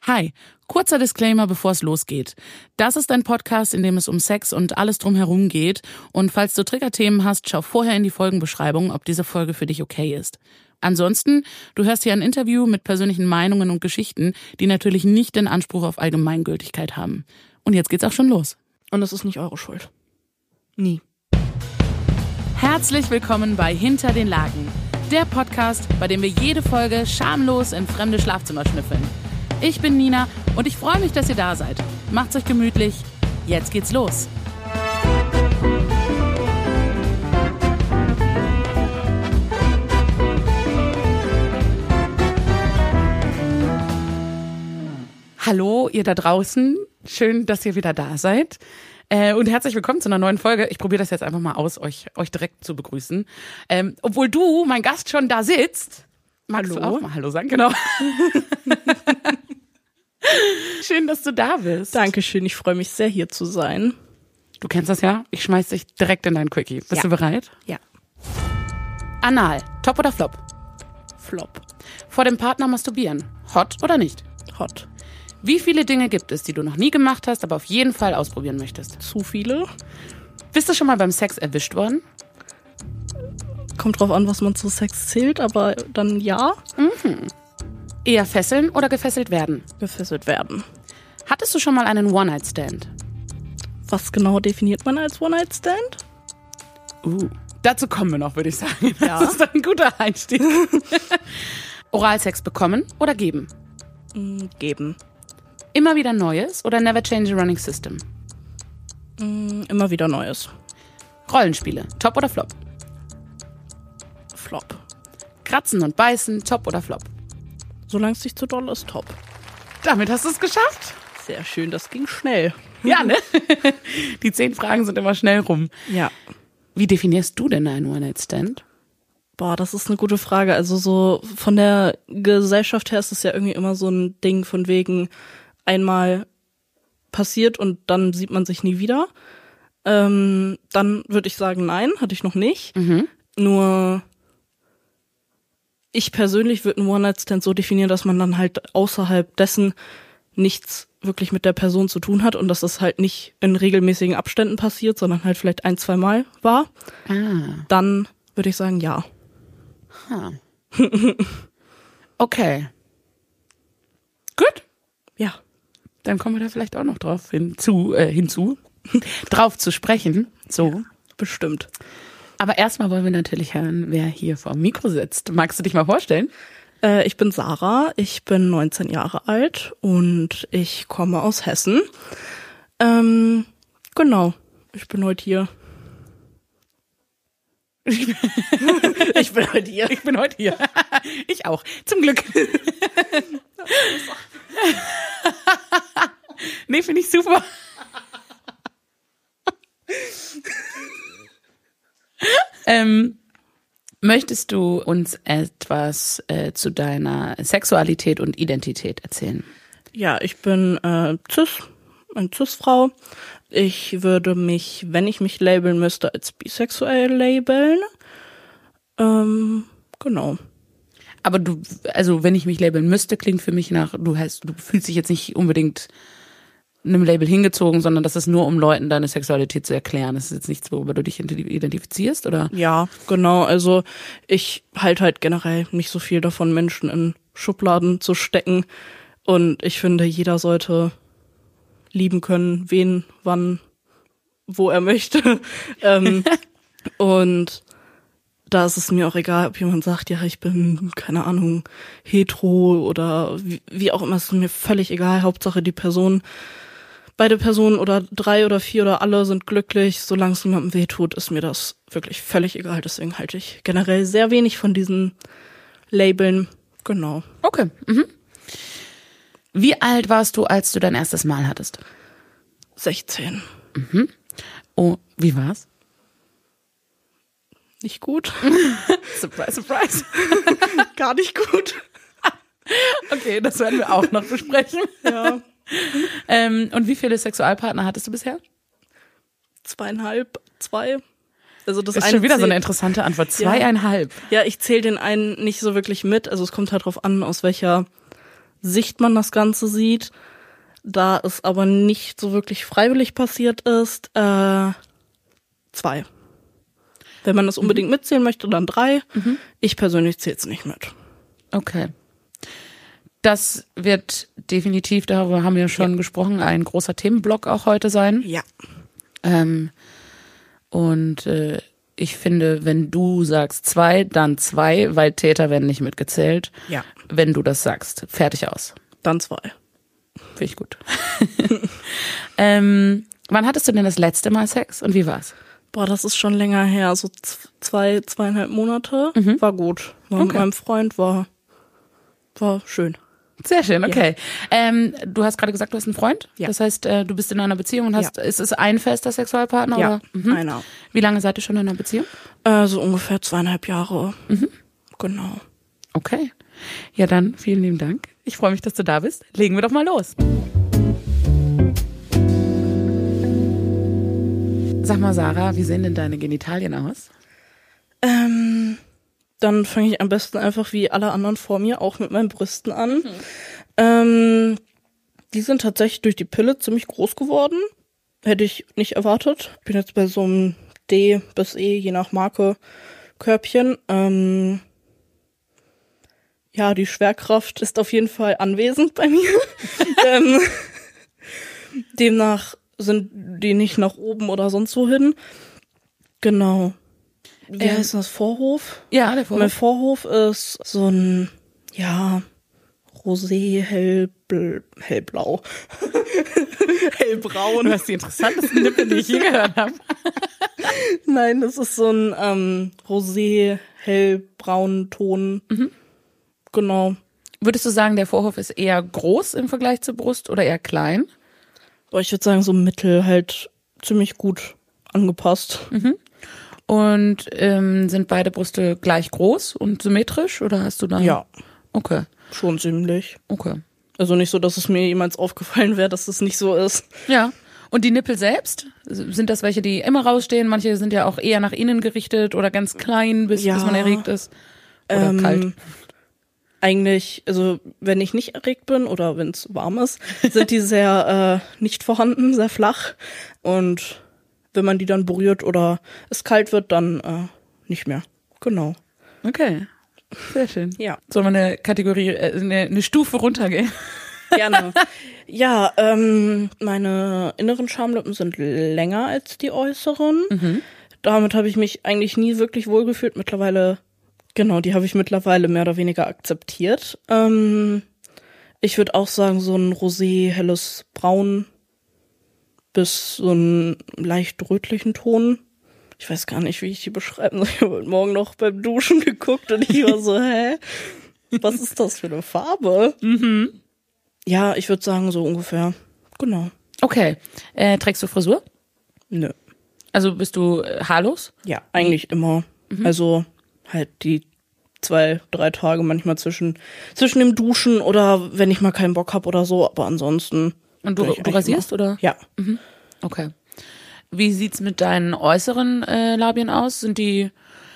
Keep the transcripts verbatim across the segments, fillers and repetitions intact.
Hi, kurzer Disclaimer, bevor es losgeht. Das ist ein Podcast, in dem es um Sex und alles drumherum geht. Und falls du Triggerthemen hast, schau vorher in die Folgenbeschreibung, ob diese Folge für dich okay ist. Ansonsten, du hörst hier ein Interview mit persönlichen Meinungen und Geschichten, die natürlich nicht den Anspruch auf Allgemeingültigkeit haben. Und jetzt geht's auch schon los. Und das ist nicht eure Schuld. Nie. Herzlich willkommen bei Hinter den Lagen, der Podcast, bei dem wir jede Folge schamlos in fremde Schlafzimmer schnüffeln. Ich bin Nina und ich freue mich, dass ihr da seid. Macht's euch gemütlich. Jetzt geht's los. Hallo, ihr da draußen. Schön, dass ihr wieder da seid. Äh, und herzlich willkommen zu einer neuen Folge. Ich probiere das jetzt einfach mal aus, euch, euch direkt zu begrüßen. Ähm, obwohl du, mein Gast, schon da sitzt. Magst Hallo. du auch mal Hallo sagen? Genau. Schön, dass du da bist. Dankeschön, ich freue mich sehr, hier zu sein. Du kennst das ja? Ich schmeiß dich direkt in deinen Quickie. Bist Ja. du bereit? Ja. Anal, top oder flop? Flop. Vor dem Partner masturbieren, hot oder nicht? Hot. Wie viele Dinge gibt es, die du noch nie gemacht hast, aber auf jeden Fall ausprobieren möchtest? Zu viele? Bist du schon mal beim Sex erwischt worden? Kommt drauf an, was man zu Sex zählt, aber dann ja. Mhm. Eher fesseln oder gefesselt werden? Gefesselt werden. Hattest du schon mal einen One-Night-Stand? Was genau definiert man als One-Night-Stand? Uh, dazu kommen wir noch, würde ich sagen. Das Ja. ist ein guter Einstieg. Oralsex bekommen oder geben? Mm, geben. Immer wieder Neues oder never change a running system? Mm, immer wieder Neues. Rollenspiele, top oder flop? Flop. Kratzen und beißen, top oder flop? Solange es nicht zu doll ist, top. Damit hast du es geschafft. Sehr schön, das ging schnell. Ja, ne? Die zehn Fragen sind immer schnell rum. Ja. Wie definierst du denn einen One-Night-Stand? Boah, das ist eine gute Frage. Also so von der Gesellschaft her ist es ja irgendwie immer so ein Ding von wegen einmal passiert und dann sieht man sich nie wieder. Ähm, dann würde ich sagen, nein, hatte ich noch nicht. Mhm. Nur ich persönlich würde einen One-Night-Stand so definieren, dass man dann halt außerhalb dessen nichts wirklich mit der Person zu tun hat und dass das halt nicht in regelmäßigen Abständen passiert, sondern halt vielleicht ein, zwei Mal war. Ah. Dann würde ich sagen, ja. Ha. Okay. Gut. Ja. Dann kommen wir da vielleicht auch noch drauf hinzu, äh, hinzu, drauf zu sprechen. So. Bestimmt. Aber erstmal wollen wir natürlich hören, wer hier vor dem Mikro sitzt. Magst du dich mal vorstellen? Äh, ich bin Sarah, ich bin neunzehn Jahre alt und ich komme aus Hessen. Ähm, genau, ich bin heute hier. Ich bin heute hier. Ich bin heute hier. Ich auch. Zum Glück. Nee, finde ich super. ähm, möchtest du uns etwas äh, zu deiner Sexualität und Identität erzählen? Ja, ich bin äh, cis, eine Cis-Frau. Ich würde mich, wenn ich mich labeln müsste, als bisexuell labeln. Ähm, genau. Aber du, also wenn ich mich labeln müsste, klingt für mich nach, du hast, du fühlst dich jetzt nicht unbedingt einem Label hingezogen, sondern das ist nur, um Leuten deine Sexualität zu erklären. Das ist jetzt nichts, worüber du dich identifizierst, oder? Ja, genau. Also ich halte halt generell nicht so viel davon, Menschen in Schubladen zu stecken. Und ich finde, jeder sollte lieben können, wen, wann, wo er möchte. ähm, und da ist es mir auch egal, ob jemand sagt, ja, ich bin, keine Ahnung, hetero oder wie, wie auch immer. Es ist mir völlig egal. Hauptsache die Person, beide Personen oder drei oder vier oder alle sind glücklich. Solange es niemandem wehtut, ist mir das wirklich völlig egal. Deswegen halte ich generell sehr wenig von diesen Labeln. Genau. Okay. Mhm. Wie alt warst du, als du dein erstes Mal hattest? sechzehn. Mhm. Oh, wie war's? Nicht gut. Surprise, surprise. Gar nicht gut. Okay, das werden wir auch noch besprechen. Ja. Ähm, und wie viele Sexualpartner hattest du bisher? Zweieinhalb, zwei. Also das ist eine schon wieder zähl- so eine interessante Antwort. Zweieinhalb. Ja, ich zähle den einen nicht so wirklich mit. Also es kommt halt drauf an, aus welcher Sicht man das Ganze sieht. Da es aber nicht so wirklich freiwillig passiert ist, äh, zwei. Wenn man das unbedingt mhm. mitzählen möchte, dann drei. Mhm. Ich persönlich zähle es nicht mit. Okay. Das wird definitiv, darüber haben wir schon ja. gesprochen, ein großer Themenblock auch heute sein. Ja. Ähm, und äh, ich finde, wenn du sagst zwei, dann zwei, weil Täter werden nicht mitgezählt. Ja. Wenn du das sagst. Fertig aus. Dann zwei. Finde ich gut. ähm, wann hattest du denn das letzte Mal Sex und wie war's? Boah, das ist schon länger her, so zwei, zweieinhalb Monate. Mhm. War gut. War okay. Mit meinem Freund, war, war schön. Sehr schön, okay. Ja. Ähm, du hast gerade gesagt, du hast einen Freund. Ja. Das heißt, äh, du bist in einer Beziehung und hast, ja. ist es ein fester Sexualpartner? Ja, oder? Mhm. einer. Wie lange seid ihr schon in einer Beziehung? Äh, so ungefähr zweieinhalb Jahre. Mhm. Genau. Okay. Ja, dann vielen lieben Dank. Ich freue mich, dass du da bist. Legen wir doch mal los. Sag mal, Sarah, wie sehen denn deine Genitalien aus? Ähm... Dann fange ich am besten einfach wie alle anderen vor mir auch mit meinen Brüsten an. Mhm. Ähm, die sind tatsächlich durch die Pille ziemlich groß geworden. Hätte ich nicht erwartet. Bin jetzt bei so einem D bis E, je nach Marke, Körbchen. Ähm, ja, die Schwerkraft ist auf jeden Fall anwesend bei mir. ähm, demnach sind die nicht nach oben oder sonst wo hin. Genau. Wie ähm, heißt das? Vorhof? Ja, der Vorhof. Mein Vorhof ist so ein, ja, rosé, hellbl- hellblau. Hellbraun. Du hast die interessantesten Nippel, die ich je gehört habe. Nein, das ist so ein ähm, rosé, hellbraun Ton. Mhm. Genau. Würdest du sagen, der Vorhof ist eher groß im Vergleich zur Brust oder eher klein? Boah, ich würde sagen, so mittel, halt ziemlich gut angepasst. Mhm. Und ähm, sind beide Brüste gleich groß und symmetrisch oder hast du da? Ja. Okay. Schon ziemlich. Okay. Also nicht so, dass es mir jemals aufgefallen wäre, dass das nicht so ist. Ja. Und die Nippel selbst? Sind das welche, die immer rausstehen? Manche sind ja auch eher nach innen gerichtet oder ganz klein, bis, ja. bis man erregt ist. Oder ähm, kalt. Eigentlich, also wenn ich nicht erregt bin oder wenn es warm ist, sind die sehr äh, nicht vorhanden, sehr flach. Und wenn man die dann berührt oder es kalt wird, dann äh, nicht mehr. Genau. Okay, sehr schön. Ja. Sollen wir eine Kategorie, äh, eine, eine Stufe runtergehen? Gerne. Ja, ähm, meine inneren Schamlippen sind länger als die äußeren. Mhm. Damit habe ich mich eigentlich nie wirklich wohlgefühlt. Mittlerweile, genau, die habe ich mittlerweile mehr oder weniger akzeptiert. Ähm, ich würde auch sagen, so ein rosé, helles Braun bis so einen leicht rötlichen Ton. Ich weiß gar nicht, wie ich die beschreiben soll. Ich habe heute Morgen noch beim Duschen geguckt und ich war so, hä? Was ist das für eine Farbe? Mhm. Ja, ich würde sagen, so ungefähr. Genau. Okay. Äh, trägst du Frisur? Nö. Also bist du äh, haarlos? Ja, eigentlich immer. Mhm. Also halt die zwei, drei Tage manchmal zwischen zwischen dem Duschen oder wenn ich mal keinen Bock habe oder so. Aber ansonsten. Und du, du rasierst, immer. Oder? Ja. Mhm. Okay. Wie sieht's mit deinen äußeren äh, Labien aus? Sind die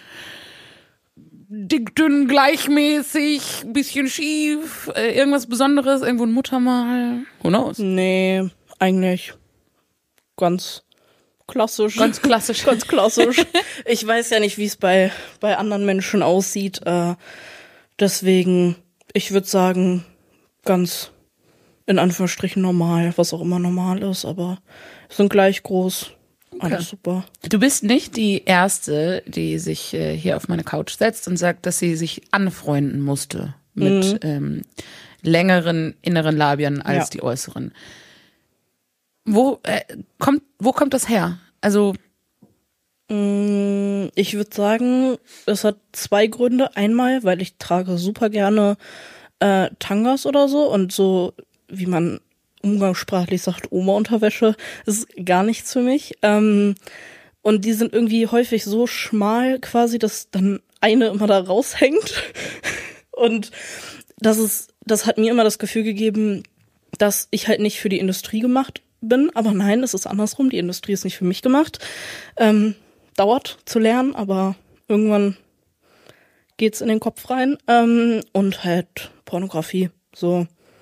dick, dünn, gleichmäßig, bisschen schief, äh, irgendwas Besonderes, irgendwo ein Muttermal? Who knows? Nee, eigentlich ganz klassisch. Ganz klassisch. Ganz klassisch. Ich weiß ja nicht, wie es bei bei anderen Menschen aussieht. Äh, deswegen, ich würde sagen, ganz in Anführungsstrichen normal, was auch immer normal ist, aber sind gleich groß. Okay. Alles super. Du bist nicht die Erste, die sich äh, hier auf meine Couch setzt und sagt, dass sie sich anfreunden musste mit mhm. ähm, längeren inneren Labien als ja. die äußeren. Wo äh, kommt wo kommt das her? Also ich würde sagen, es hat zwei Gründe. Einmal, weil ich trage super gerne äh, Tangas oder so und so, wie man umgangssprachlich sagt, Oma-Unterwäsche, ist gar nichts für mich. Ähm, und die sind irgendwie häufig so schmal quasi, dass dann eine immer da raushängt. Und das ist, das hat mir immer das Gefühl gegeben, dass ich halt nicht für die Industrie gemacht bin. Aber nein, es ist andersrum. Die Industrie ist nicht für mich gemacht. Ähm, dauert zu lernen, aber irgendwann geht's in den Kopf rein. Ähm, und halt Pornografie. So.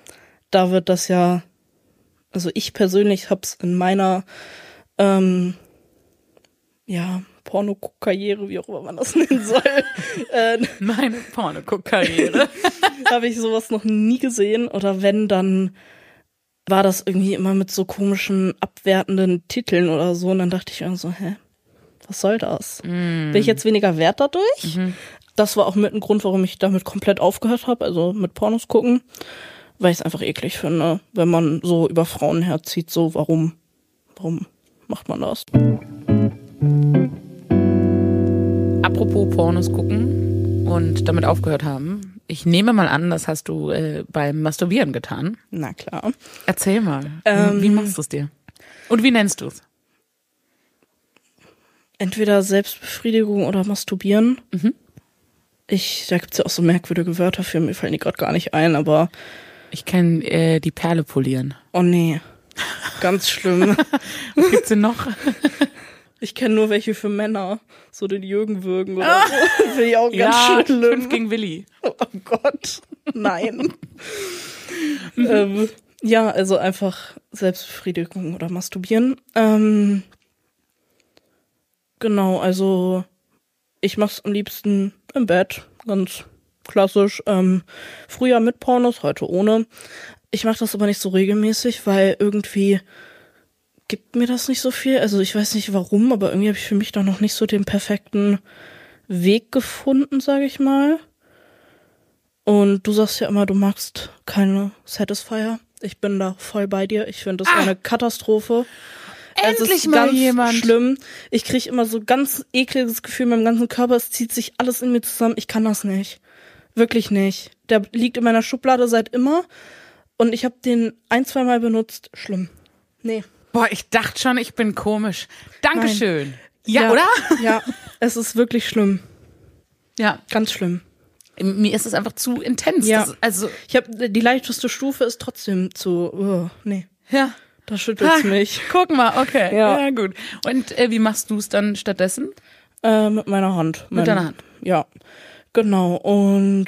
da wird das ja, also ich persönlich hab's in meiner, ähm, ja, Porno-Karriere, wie auch immer man das nennen soll. äh, Meine Porno-Karriere. Habe ich sowas noch nie gesehen. Oder wenn, dann war das irgendwie immer mit so komischen, abwertenden Titeln oder so. Und dann dachte ich immer so, hä, was soll das? Mm. Bin ich jetzt weniger wert dadurch? Mhm. Das war auch mit ein Grund, warum ich damit komplett aufgehört habe, also mit Pornos gucken. Weil ich es einfach eklig finde, wenn man so über Frauen herzieht. So, warum, warum macht man das? Apropos Pornos gucken und damit aufgehört haben. Ich nehme mal an, das hast du äh, beim Masturbieren getan. Na klar. Erzähl mal, Ähm, wie machst du es dir? Und wie nennst du es? Entweder Selbstbefriedigung oder Masturbieren. Mhm. Ich, da gibt's ja auch so merkwürdige Wörter für, mir fallen die gerade gar nicht ein, aber... Ich kenne äh, die Perle polieren. Oh nee, ganz schlimm. Was gibt's denn noch? Ich kenne nur welche für Männer, so den Jürgen würgen oder so. Finde ich auch ganz ja, schlimm. Fünf gegen Willi. Oh Gott, nein. ähm, ja, also einfach Selbstbefriedigung oder Masturbieren. Ähm, genau, also ich mach's am liebsten im Bett, ganz klassisch. Ähm, früher mit Pornos, heute ohne. Ich mache das aber nicht so regelmäßig, weil irgendwie gibt mir das nicht so viel. Also ich weiß nicht warum, aber irgendwie habe ich für mich da noch nicht so den perfekten Weg gefunden, sage ich mal. Und du sagst ja immer, du magst keine Satisfier. Ich bin da voll bei dir. Ich finde das ah, eine Katastrophe. Endlich es ist mal ganz jemand. Schlimm. Ich kriege immer so ganz ekliges Gefühl in meinem ganzen Körper. Es zieht sich alles in mir zusammen. Ich kann das nicht. Wirklich nicht. Der liegt in meiner Schublade seit immer. Und ich habe den ein, zwei Mal benutzt. Schlimm. Nee. Boah, ich dachte schon, ich bin komisch. Dankeschön. Ja, ja, oder? Ja, es ist wirklich schlimm. Ja. Ganz schlimm. Mir ist es einfach zu intens. Ja. Das, also ich habe die leichteste Stufe ist trotzdem zu, oh, nee. Ja. Da schüttelt's mich. Guck mal, okay. Ja, ja gut. Und äh, wie machst du es dann stattdessen? Äh, mit meiner Hand. Mit mein, deiner Hand? Ja, genau. Und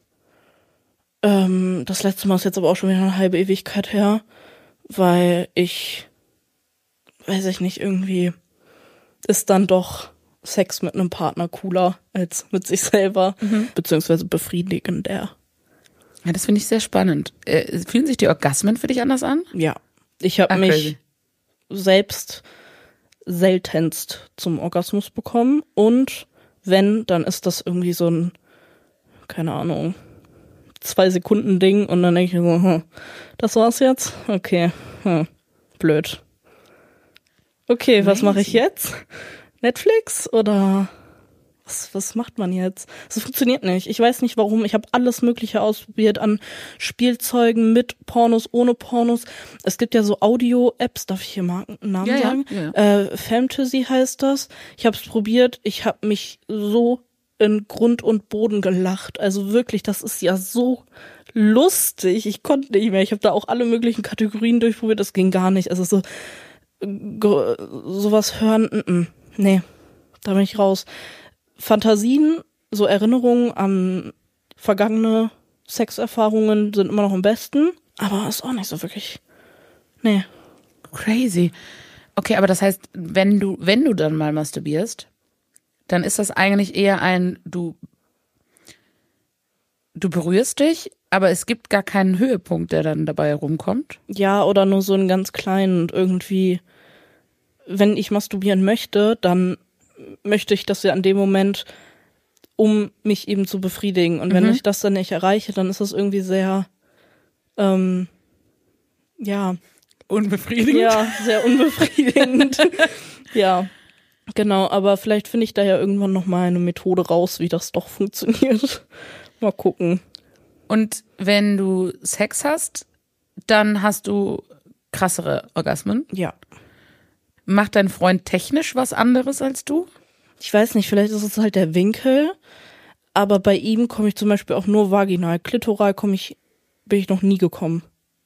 ähm, das letzte Mal ist jetzt aber auch schon wieder eine halbe Ewigkeit her, weil ich, weiß ich nicht, irgendwie ist dann doch Sex mit einem Partner cooler als mit sich selber, mhm. beziehungsweise befriedigender. Ja, das finde ich sehr spannend. Äh, fühlen sich die Orgasmen für dich anders an? Ja, ich habe mich crazy. selbst seltenst zum Orgasmus bekommen und wenn, dann ist das irgendwie so ein, keine Ahnung, zwei Sekunden Ding und dann denke ich so, hm, das war's jetzt? Okay, hm, blöd. Okay, crazy. Was mache ich jetzt? Netflix oder was, was macht man jetzt? Das funktioniert nicht. Ich weiß nicht warum. Ich habe alles Mögliche ausprobiert an Spielzeugen mit Pornos, ohne Pornos. Es gibt ja so Audio-Apps, darf ich hier Marken, Namen ja, sagen? Ja, ja. Äh, Fantasy heißt das. Ich habe es probiert. Ich habe mich so in Grund und Boden gelacht. Also wirklich, das ist ja so lustig. Ich konnte nicht mehr. Ich habe da auch alle möglichen Kategorien durchprobiert. Das ging gar nicht. Also so sowas hören, n -n. Nee, da bin ich raus. Fantasien, so Erinnerungen an vergangene Sexerfahrungen sind immer noch am besten, aber ist auch nicht so wirklich. Nee. Crazy. Okay, aber das heißt, wenn du, wenn du dann mal masturbierst, dann ist das eigentlich eher ein, du, du berührst dich, aber es gibt gar keinen Höhepunkt, der dann dabei rumkommt. Ja, oder nur so einen ganz kleinen und irgendwie, wenn ich masturbieren möchte, dann möchte ich das ja an dem Moment, um mich eben zu befriedigen. Und wenn mhm. ich das dann nicht erreiche, dann ist das irgendwie sehr, ähm, ja. Unbefriedigend? Ja, sehr unbefriedigend. Ja, genau. Aber vielleicht finde ich da ja irgendwann nochmal eine Methode raus, wie das doch funktioniert. Mal gucken. Und wenn du Sex hast, dann hast du krassere Orgasmen? Ja. Macht dein Freund technisch was anderes als du? Ich weiß nicht, vielleicht ist es halt der Winkel, aber bei ihm komme ich zum Beispiel auch nur vaginal. Klitoral komme ich, bin ich noch nie gekommen.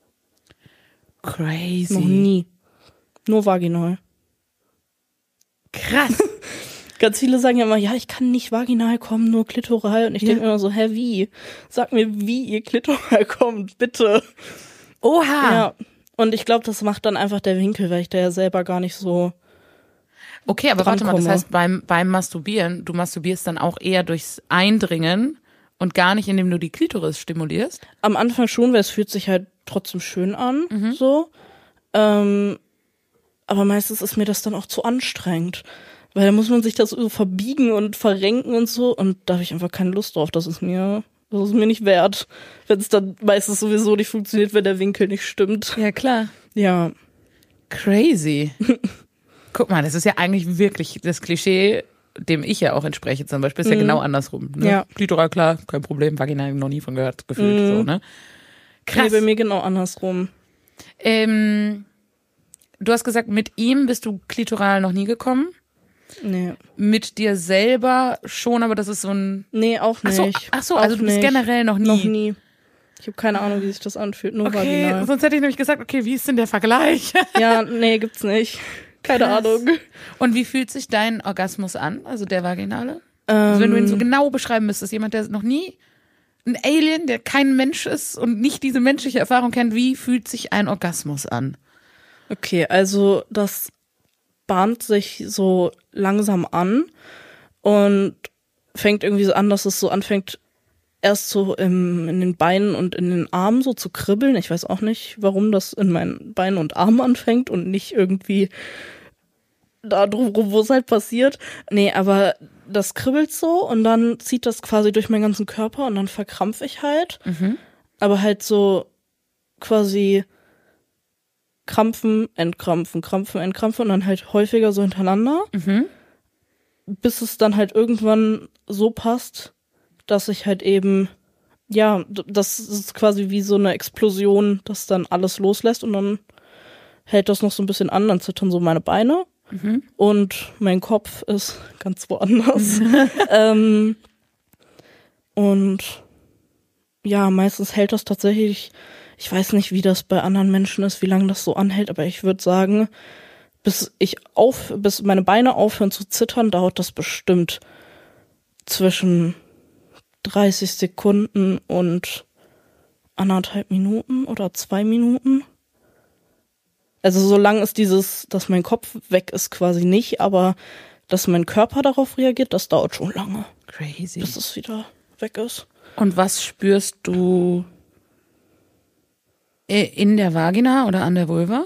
Crazy. Noch nie. Nur vaginal. Krass. Ganz viele sagen ja immer, ja, ich kann nicht vaginal kommen, nur klitoral. Und ich ja. denke immer so, hä, wie? Sag mir, wie ihr klitoral kommt, bitte. Oha! Ja. Und ich glaube, das macht dann einfach der Winkel, weil ich da ja selber gar nicht so. Okay, aber warte mal, das drankomme. heißt, beim, beim Masturbieren, du masturbierst dann auch eher durchs Eindringen und gar nicht, indem du die Klitoris stimulierst? Am Anfang schon, weil es fühlt sich halt trotzdem schön an, Mhm. so. Ähm, aber meistens ist mir das dann auch zu anstrengend. Weil da muss man sich das so verbiegen und verrenken und so. Und da habe ich einfach keine Lust drauf. Das ist mir, das ist mir nicht wert. Wenn es dann meistens sowieso nicht funktioniert, wenn der Winkel nicht stimmt. Ja, klar. Ja. Crazy. Guck mal, das ist ja eigentlich wirklich das Klischee, dem ich ja auch entspreche zum Beispiel, ist ja Mhm. genau andersrum. Ne? Ja. Klitoral, klar, kein Problem, Vagina noch nie von gehört, gefühlt, Mhm. so, ne? Krass. Nee, bei mir genau andersrum. Ähm, du hast gesagt, mit ihm bist du klitoral noch nie gekommen. Nee. Mit dir selber schon, aber das ist so ein... Nee, auch Ach so, nicht. ach so Auch also du bist nicht. generell noch nie... Noch nie. Ich habe keine Ahnung, wie sich das anfühlt. Nur Okay, vaginal. sonst hätte ich nämlich gesagt, okay, wie ist denn der Vergleich? Ja, nee, gibt's nicht. Keine Krass. Ahnung. Und wie fühlt sich dein Orgasmus an, also der vaginale? Also wenn du ihn so Ähm, genau beschreiben müsstest, jemand, der noch nie, ein Alien, der kein Mensch ist und nicht diese menschliche Erfahrung kennt, wie fühlt sich ein Orgasmus an? Okay, also das bahnt sich so langsam an und fängt irgendwie so an, dass es so anfängt, erst so im, in den Beinen und in den Armen so zu kribbeln. Ich weiß auch nicht, warum das in meinen Beinen und Armen anfängt und nicht irgendwie da drumherum, wo es halt passiert. Nee, aber das kribbelt so und dann zieht das quasi durch meinen ganzen Körper und dann verkrampfe ich halt. Mhm. Aber halt so quasi krampfen, entkrampfen, krampfen, entkrampfen und dann halt häufiger so hintereinander, Mhm. bis es dann halt irgendwann so passt, dass ich halt eben, ja, d- das ist quasi wie so eine Explosion, das dann alles loslässt und dann hält das noch so ein bisschen an, dann zittern so meine Beine Mhm. und mein Kopf ist ganz woanders. ähm, und ja, meistens hält das tatsächlich, ich weiß nicht, wie das bei anderen Menschen ist, wie lange das so anhält, aber ich würde sagen, bis ich auf, bis meine Beine aufhören zu zittern, dauert das bestimmt zwischen dreißig Sekunden und anderthalb Minuten oder zwei Minuten. Also so lang ist dieses, dass mein Kopf weg ist, quasi nicht, aber dass mein Körper darauf reagiert, das dauert schon lange, Crazy. bis es wieder weg ist. Und was spürst du i- in der Vagina oder an der Vulva?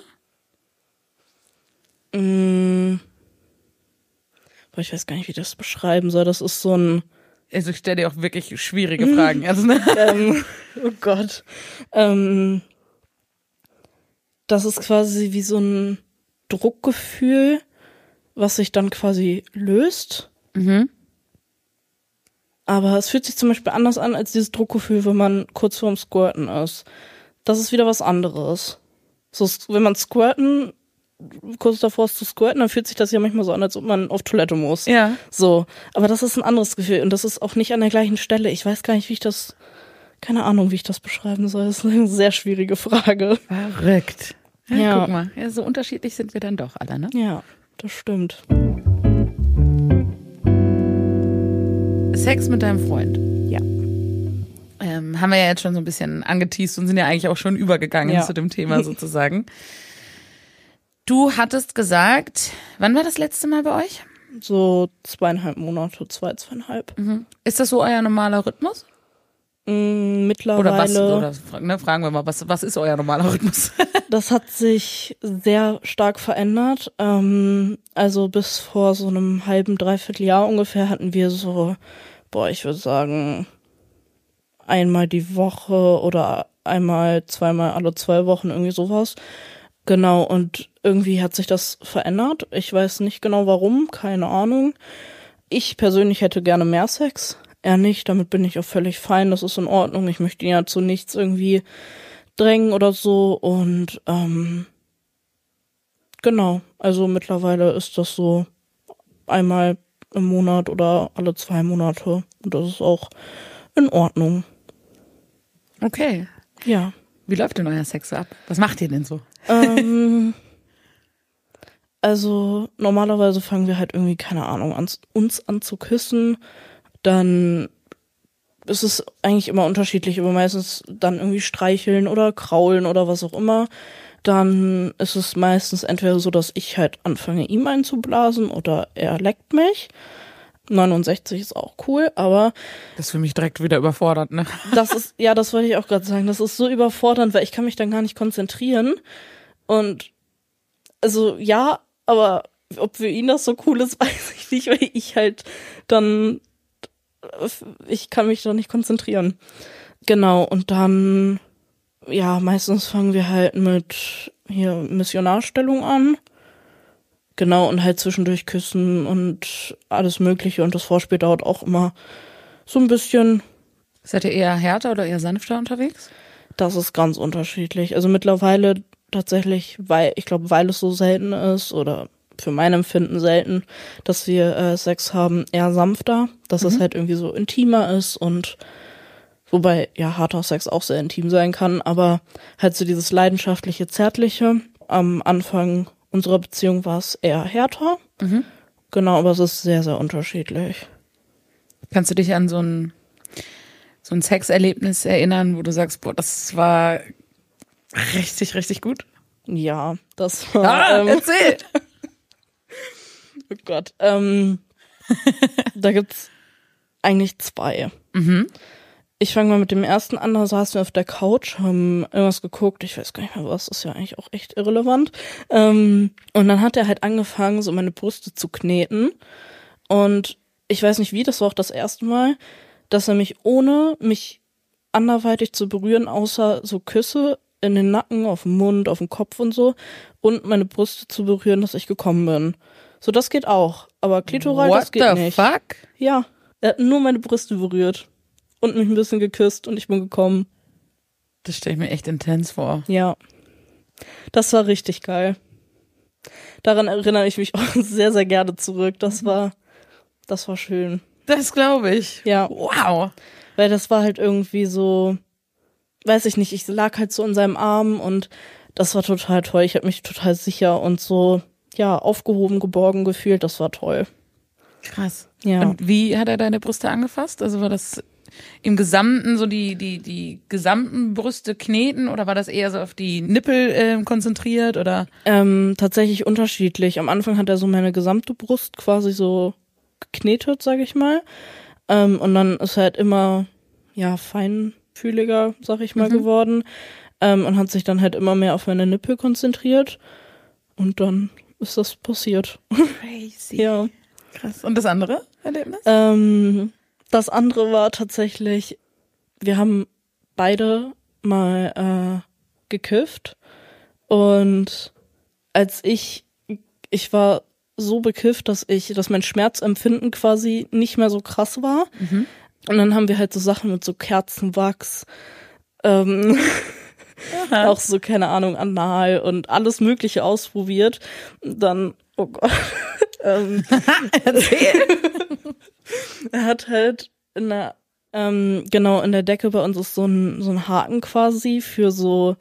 Mm. Boah, ich weiß gar nicht, wie ich das beschreiben soll. Das ist so ein, Also ich stelle dir auch wirklich schwierige Fragen. Also, ne? ähm, oh Gott, ähm, das ist quasi wie so ein Druckgefühl, was sich dann quasi löst. Mhm. Aber es fühlt sich zum Beispiel anders an als dieses Druckgefühl, wenn man kurz vorm Squirten ist. Das ist wieder was anderes. So, wenn man squirten, kurz davor ist zu squirten, dann fühlt sich das ja manchmal so an, als ob man auf Toilette muss. Ja. So, aber das ist ein anderes Gefühl und das ist auch nicht an der gleichen Stelle. Ich weiß gar nicht, wie ich das, keine Ahnung, wie ich das beschreiben soll. Das ist eine sehr schwierige Frage. Verrückt. Ja, Ja. Guck mal, ja, so unterschiedlich sind wir dann doch alle, ne? Ja, das stimmt. Sex mit deinem Freund. Ja. Ähm, haben wir ja jetzt schon so ein bisschen angeteast und sind ja eigentlich auch schon übergegangen Ja. zu dem Thema sozusagen. Du hattest gesagt, wann war das letzte Mal bei euch? So zweieinhalb Monate, zwei, zweieinhalb. Mhm. Ist das so euer normaler Rhythmus? Mm, Oder was? mittlerweile, Oder fra- ne, fragen wir mal, was, was ist euer normaler Rhythmus? das hat sich sehr stark verändert. Ähm, also bis vor so einem halben, dreiviertel Jahr ungefähr hatten wir so, boah, ich würde sagen, einmal die Woche oder einmal, zweimal alle zwei Wochen, irgendwie sowas. Genau, und irgendwie hat sich das verändert. Ich weiß nicht genau warum, keine Ahnung. Ich persönlich hätte gerne mehr Sex. Er nicht, damit bin ich auch völlig fein, das ist in Ordnung. Ich möchte ihn ja zu nichts irgendwie drängen oder so. Und ähm, genau, also mittlerweile ist das so einmal im Monat oder alle zwei Monate. Und das ist auch in Ordnung. Okay. Ja. Wie läuft denn euer Sex so ab? Was macht ihr denn so? ähm, also normalerweise fangen wir halt irgendwie, keine Ahnung, an, uns an zu küssen. Dann es ist eigentlich immer unterschiedlich, aber meistens dann irgendwie streicheln oder kraulen oder was auch immer. Dann ist es meistens entweder so, dass ich halt anfange, ihm einzublasen oder er leckt mich. neunundsechzig ist auch cool, aber das ist für mich direkt wieder überfordert, ne? Das ist, ja, das wollte ich auch gerade sagen, das ist so überfordernd, weil ich kann mich dann gar nicht konzentrieren. Und also ja, aber ob für ihn das so cool ist, weiß ich nicht, weil ich halt dann, ich kann mich da nicht konzentrieren. Genau, und dann, ja, meistens fangen wir halt mit hier Missionarstellung an. Genau, und halt zwischendurch küssen und alles Mögliche. Und das Vorspiel dauert auch immer so ein bisschen. Seid ihr eher härter oder eher sanfter unterwegs? Das ist ganz unterschiedlich. Also mittlerweile tatsächlich, weil ich glaube, weil es so selten ist oder für mein Empfinden selten, dass wir äh, Sex haben, eher sanfter. Dass mhm. es halt irgendwie so intimer ist und wobei ja harter Sex auch sehr intim sein kann, aber halt so dieses leidenschaftliche, zärtliche. Am Anfang unserer Beziehung war es eher härter. Mhm. Genau, aber es ist sehr, sehr unterschiedlich. Kannst du dich an so ein, so ein Sexerlebnis erinnern, wo du sagst, boah, das war richtig, richtig gut? Ja, das war... Ah, ähm, erzähl! Oh Gott. Ähm, da gibt's eigentlich zwei. Mhm. Ich fange mal mit dem ersten an, da saßen wir auf der Couch, haben irgendwas geguckt, ich weiß gar nicht mehr was, ist ja eigentlich auch echt irrelevant. Ähm, und dann hat er halt angefangen, so meine Brüste zu kneten. Und ich weiß nicht wie, das war auch das erste Mal, dass er mich ohne mich anderweitig zu berühren, außer so Küsse in den Nacken, auf den Mund, auf den Kopf und so, und meine Brüste zu berühren, dass ich gekommen bin. So, das geht auch, aber klitoral, What das geht the nicht. Fuck? Ja, er hat nur meine Brüste berührt. Und mich ein bisschen geküsst und ich bin gekommen. Das stelle ich mir echt intens vor. Ja. Das war richtig geil. Daran erinnere ich mich auch sehr, sehr gerne zurück. Das war, das war schön. Das glaube ich. Ja. Wow. Weil das war halt irgendwie so, weiß ich nicht, ich lag halt so in seinem Arm und das war total toll. Ich habe mich total sicher und so, ja, aufgehoben, geborgen gefühlt. Das war toll. Krass. Ja. Und wie hat er deine Brüste angefasst? Also war das im Gesamten so die die die gesamten Brüste kneten oder war das eher so auf die Nippel äh, konzentriert oder? Ähm, tatsächlich unterschiedlich. Am Anfang hat er so meine gesamte Brust quasi so geknetet, sag ich mal. Ähm, und dann ist er halt immer, ja, feinfühliger, sag ich mal, mhm. geworden. Ähm, und hat sich dann halt immer mehr auf meine Nippel konzentriert. Und dann ist das passiert. Crazy. Ja. Krass. Und das andere Erlebnis? Ähm, das andere war tatsächlich, wir haben beide mal äh, gekifft. Und als ich, ich war so bekifft, dass ich, dass mein Schmerzempfinden quasi nicht mehr so krass war. Mhm. Und dann haben wir halt so Sachen mit so Kerzenwachs, ähm, auch so, keine Ahnung, anal und alles Mögliche ausprobiert. Dann, oh Gott. ähm, Erzähl. Er hat halt in der, ähm, genau, in der Decke bei uns ist so ein, so ein Haken quasi für so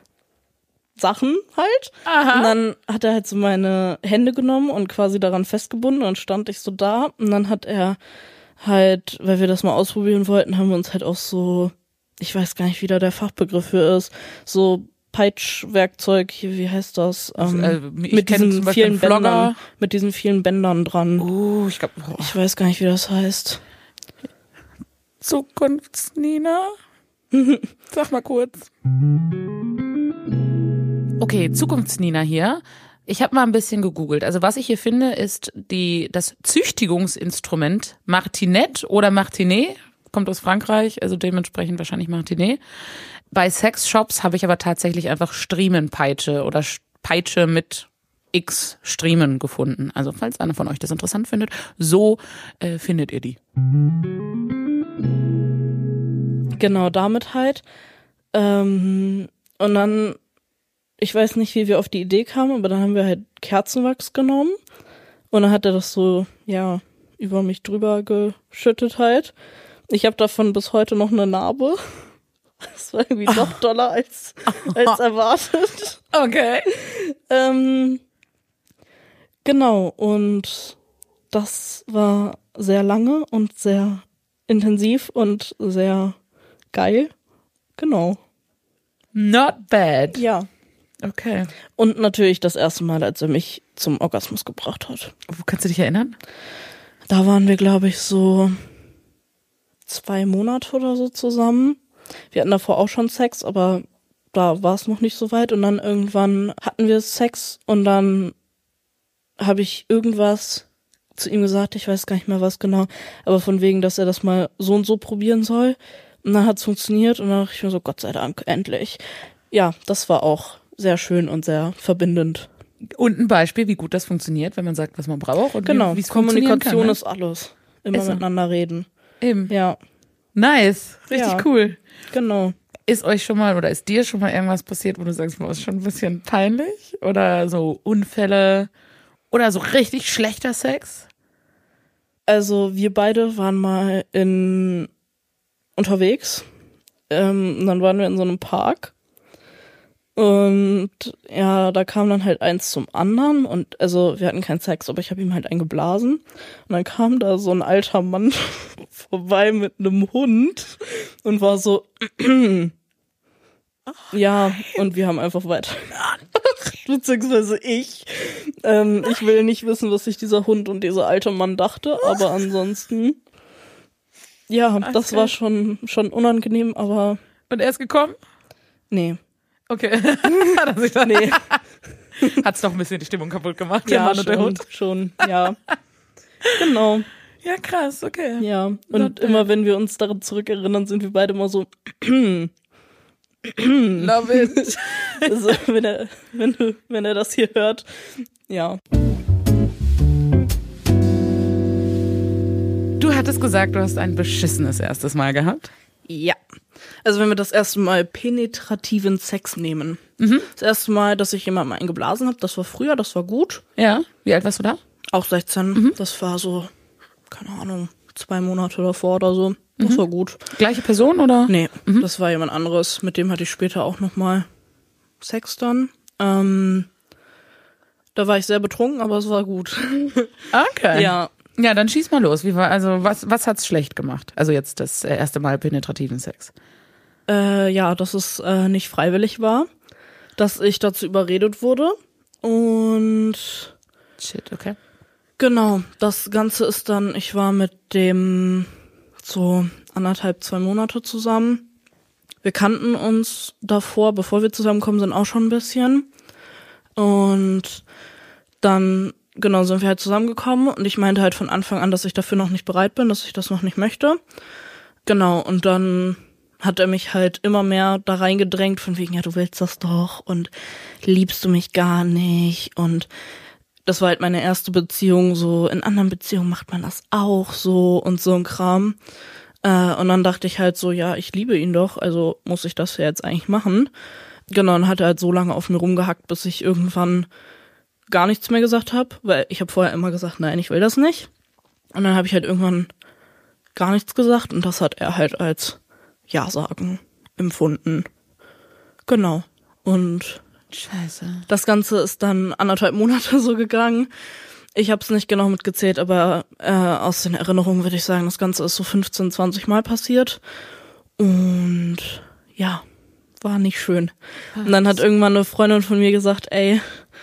Sachen halt. Aha. Und dann hat er halt so meine Hände genommen und quasi daran festgebunden und stand ich so da. Und dann hat er halt, weil wir das mal ausprobieren wollten, haben wir uns halt auch so, ich weiß gar nicht, wie da der Fachbegriff für ist, so Peitschwerkzeug, hier, wie heißt das? Ähm, also, mit diesen vielen Bändern, mit diesen vielen Bändern dran. Uh, ich glaube, ich weiß gar nicht, wie das heißt. Zukunftsnina? Sag mal kurz. Okay, Zukunftsnina hier. Ich habe mal ein bisschen gegoogelt. Also was ich hier finde, ist die das Züchtigungsinstrument Martinet oder Martinet. Kommt aus Frankreich, also dementsprechend wahrscheinlich Martinet. Bei Sexshops habe ich aber tatsächlich einfach Striemenpeitsche oder Peitsche mit X Striemen gefunden. Also falls einer von euch das interessant findet, so äh, findet ihr die. Genau, damit halt. Ähm, und dann, ich weiß nicht, wie wir auf die Idee kamen, aber dann haben wir halt Kerzenwachs genommen. Und dann hat er das so, ja, über mich drüber geschüttet halt. Ich habe davon bis heute noch eine Narbe. Das war irgendwie noch doller als, als erwartet. Okay. ähm, genau, und das war sehr lange und sehr intensiv und sehr geil. Genau. Not bad. Ja. Okay. Und natürlich das erste Mal, als er mich zum Orgasmus gebracht hat. Wo kannst du dich erinnern? Da waren wir, glaube ich, so zwei Monate oder so zusammen. Wir hatten davor auch schon Sex, aber da war es noch nicht so weit. Und dann irgendwann hatten wir Sex und dann habe ich irgendwas zu ihm gesagt, ich weiß gar nicht mehr was genau, aber von wegen, dass er das mal so und so probieren soll. Und dann hat es funktioniert und dann dachte ich mir so, Gott sei Dank, endlich. Ja, das war auch sehr schön und sehr verbindend. Und ein Beispiel, wie gut das funktioniert, wenn man sagt, was man braucht und genau, wie es funktionieren kann. Kommunikation Ne? ist alles. Immer Ist so. miteinander reden. Eben. Ja. Nice. Richtig Ja. cool. Genau. Ist euch schon mal oder ist dir schon mal irgendwas passiert, wo du sagst, boah, ist schon ein bisschen peinlich? Oder so Unfälle oder so richtig schlechter Sex? Also wir beide waren mal in unterwegs. Ähm, und dann waren wir in so einem Park. Und ja, da kam dann halt eins zum anderen. Und also wir hatten keinen Sex, aber ich habe ihm halt eingeblasen. Und dann kam da so ein alter Mann vorbei mit einem Hund und war so ja, und wir haben einfach weiter. Beziehungsweise ich. Ähm, ich will nicht wissen, was sich dieser Hund und dieser alte Mann dachte, aber ansonsten, ja, Okay. das war schon, schon unangenehm, aber Und er ist gekommen? nee. Okay. Hat er sich dann- Nee. Hat's doch ein bisschen die Stimmung kaputt gemacht, der Ja, Mann und der schon, Hund. schon, ja. Genau, Ja, krass, okay. ja. Und Not immer, wenn wir uns daran zurückerinnern, sind wir beide immer so, Love it. also, wenn er, wenn, du- wenn er das hier hört, ja. Du hattest gesagt, du hast ein beschissenes erstes Mal gehabt. Ja. Also wenn wir das erste Mal penetrativen Sex nehmen. Mhm. Das erste Mal, dass ich jemandem eingeblasen habe, das war früher, das war gut. Ja. Wie alt warst du da? Auch sechzehn, Mhm. das war so, keine Ahnung, zwei Monate davor oder so. Das Mhm. war gut. Gleiche Person oder? Nee, das war jemand anderes. Mit dem hatte ich später auch nochmal Sex dann. Ähm, da war ich sehr betrunken, aber es war gut. Okay. Ja. Ja, dann schieß mal los. Wie war, also was, was hat's schlecht gemacht? Also jetzt das äh, erste Mal penetrativen Sex. Äh, ja, dass es äh, nicht freiwillig war. Dass ich dazu überredet wurde. Und Shit, okay. genau, das Ganze ist dann, ich war mit dem so anderthalb, zwei Monate zusammen. Wir kannten uns davor, bevor wir zusammengekommen sind, auch schon ein bisschen. Und dann, genau, sind wir halt zusammengekommen und ich meinte halt von Anfang an, dass ich dafür noch nicht bereit bin, dass ich das noch nicht möchte. Genau, und dann hat er mich halt immer mehr da reingedrängt, von wegen, ja, du willst das doch und liebst du mich gar nicht. Und das war halt meine erste Beziehung, so in anderen Beziehungen macht man das auch so und so ein Kram. Äh, und dann dachte ich halt so, ja, ich liebe ihn doch, also muss ich das ja jetzt eigentlich machen. Genau, und hat er halt so lange auf mir rumgehackt, bis ich irgendwann gar nichts mehr gesagt habe, weil ich habe vorher immer gesagt, nein, ich will das nicht. Und dann habe ich halt irgendwann gar nichts gesagt und das hat er halt als Ja-Sagen empfunden. Genau. Und Scheiße. das Ganze ist dann anderthalb Monate so gegangen. Ich habe es nicht genau mitgezählt, aber äh, aus den Erinnerungen würde ich sagen, das Ganze ist so fünfzehn, zwanzig Mal passiert. Und ja, war nicht schön. Und dann hat irgendwann eine Freundin von mir gesagt, ey,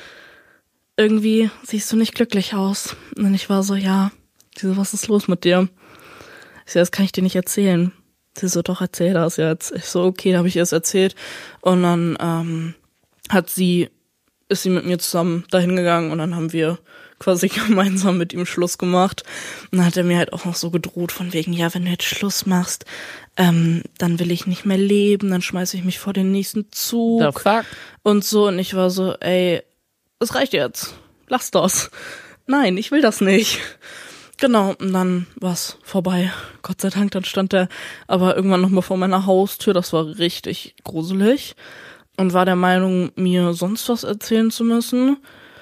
irgendwie siehst du nicht glücklich aus. Und ich war so, ja, sie so, was ist los mit dir? Ich so, das kann ich dir nicht erzählen. Sie so, doch, erzähl das jetzt. Ich so, okay, da habe ich ihr es erzählt. Und dann ähm, hat sie, ist sie mit mir zusammen dahin gegangen und dann haben wir quasi gemeinsam mit ihm Schluss gemacht. Und dann hat er mir halt auch noch so gedroht von wegen, ja, wenn du jetzt Schluss machst, ähm, dann will ich nicht mehr leben, dann schmeiße ich mich vor den nächsten Zug. The fuck? Und so, und ich war so, ey, es reicht jetzt. Lass das. Nein, ich will das nicht. Genau, und dann war's vorbei. Gott sei Dank, dann stand er aber irgendwann nochmal vor meiner Haustür. Das war richtig gruselig. Und war der Meinung, mir sonst was erzählen zu müssen.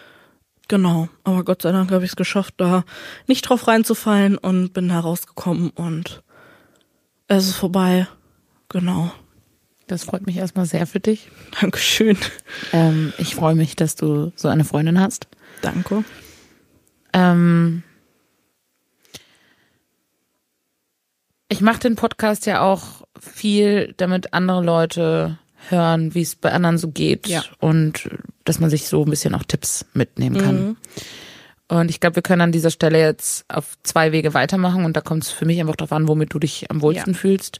Genau, aber Gott sei Dank habe ich es geschafft, da nicht drauf reinzufallen und bin da rausgekommen und es ist vorbei. Genau. Das freut mich erstmal sehr für dich. Dankeschön. Ähm, ich freue mich, dass du so eine Freundin hast. Danke. Ähm, Ich mache den Podcast ja auch viel, damit andere Leute hören, wie es bei anderen so geht ja. und dass man sich so ein bisschen auch Tipps mitnehmen kann. Mhm. Und ich glaube, wir können an dieser Stelle jetzt auf zwei Wege weitermachen und da kommt es für mich einfach darauf an, womit du dich am wohlsten ja. fühlst.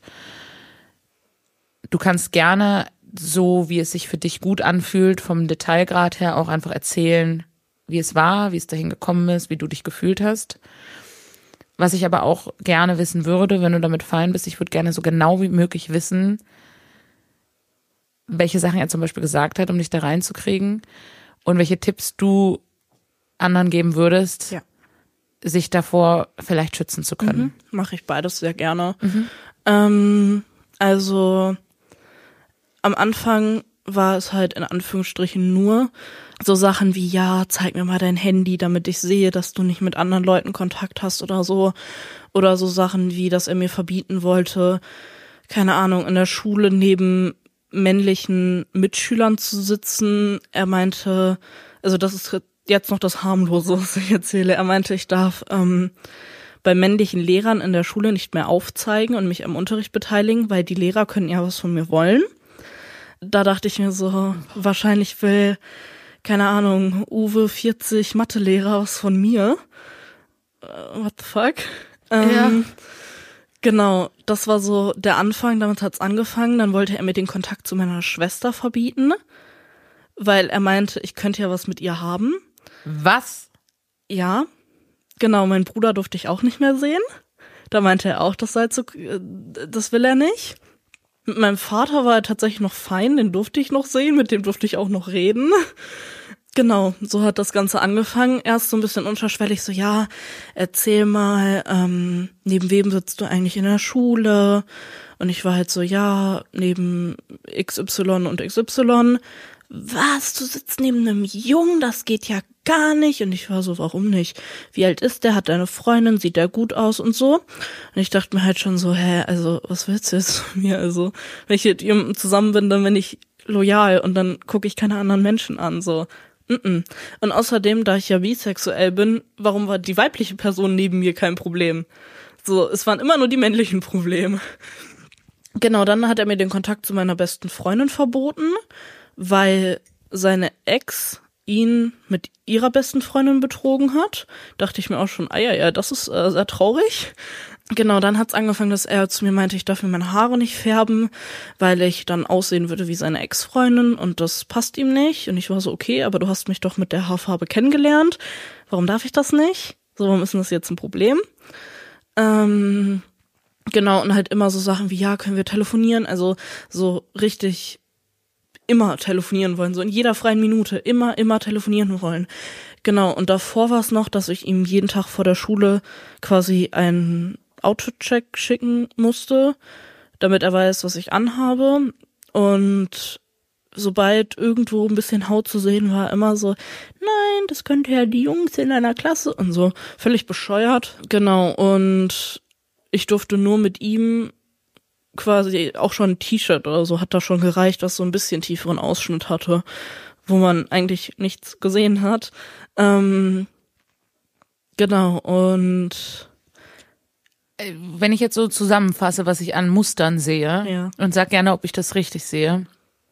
Du kannst gerne, so wie es sich für dich gut anfühlt, vom Detailgrad her auch einfach erzählen, wie es war, wie es dahin gekommen ist, wie du dich gefühlt hast. Was ich aber auch gerne wissen würde, wenn du damit fein bist, ich würde gerne so genau wie möglich wissen, welche Sachen er zum Beispiel gesagt hat, um dich da reinzukriegen und welche Tipps du anderen geben würdest, ja. sich davor vielleicht schützen zu können. Mhm. Mache ich beides sehr gerne. Mhm. Ähm, also am Anfang war es halt in Anführungsstrichen nur so Sachen wie, ja, zeig mir mal dein Handy, damit ich sehe, dass du nicht mit anderen Leuten Kontakt hast oder so. Oder so Sachen wie, dass er mir verbieten wollte, keine Ahnung, in der Schule neben männlichen Mitschülern zu sitzen. Er meinte, also das ist jetzt noch das Harmlose, was ich erzähle. Er meinte, ich darf ähm, bei männlichen Lehrern in der Schule nicht mehr aufzeigen und mich am Unterricht beteiligen, weil die Lehrer können ja was von mir wollen. Da dachte ich mir so, wahrscheinlich will, keine Ahnung, Uwe vierzig Mathelehrer was von mir. Uh, what the fuck? Ähm, ja. Genau, das war so der Anfang, damit hat's angefangen. Dann wollte er mir den Kontakt zu meiner Schwester verbieten, weil er meinte, ich könnte ja was mit ihr haben. Was? Ja, genau, mein Bruder durfte ich auch nicht mehr sehen. Da meinte er auch, das sei zu, das will er nicht. Mit meinem Vater war er tatsächlich noch fein, den durfte ich noch sehen, mit dem durfte ich auch noch reden. Genau, so hat das Ganze angefangen. Erst so ein bisschen unterschwellig, so ja, erzähl mal, ähm, neben wem sitzt du eigentlich in der Schule? Und ich war halt so, ja, neben X Y und X Y. Was, du sitzt neben einem Jungen? Das geht ja gar nicht. Und ich war so, warum nicht? Wie alt ist der? Hat der eine Freundin? Sieht der gut aus und so? Und ich dachte mir halt schon so, hä, also was willst du jetzt von mir? Also wenn ich mit jemandem zusammen bin, dann bin ich loyal und dann gucke ich keine anderen Menschen an, so. Mm-mm. Und außerdem, da ich ja bisexuell bin, warum war die weibliche Person neben mir kein Problem? So, es waren immer nur die männlichen Probleme. Genau, dann hat er mir den Kontakt zu meiner besten Freundin verboten, weil seine Ex ihn mit ihrer besten Freundin betrogen hat. Dachte ich mir auch schon, ah ja, ja, das ist äh, sehr traurig. Genau, dann hat's angefangen, dass er zu mir meinte, ich darf mir meine Haare nicht färben, weil ich dann aussehen würde wie seine Ex-Freundin und das passt ihm nicht. Und ich war so, okay, aber du hast mich doch mit der Haarfarbe kennengelernt. Warum darf ich das nicht? So, warum ist denn das jetzt ein Problem? Ähm, genau, und halt immer so Sachen wie, ja, können wir telefonieren? Also so richtig immer telefonieren wollen, so in jeder freien Minute, immer, immer telefonieren wollen. Genau, und davor war es noch, dass ich ihm jeden Tag vor der Schule quasi einen Outfit-Check schicken musste, damit er weiß, was ich anhabe. Und sobald irgendwo ein bisschen Haut zu sehen war, immer so, nein, das könnte ja die Jungs in einer Klasse und so. Völlig bescheuert. Genau, und ich durfte nur mit ihm quasi auch schon ein T-Shirt oder so, hat da schon gereicht, was so ein bisschen tieferen Ausschnitt hatte, wo man eigentlich nichts gesehen hat. Ähm, genau, und wenn ich jetzt so zusammenfasse, was ich an Mustern sehe, ja. und sag gerne, ob ich das richtig sehe,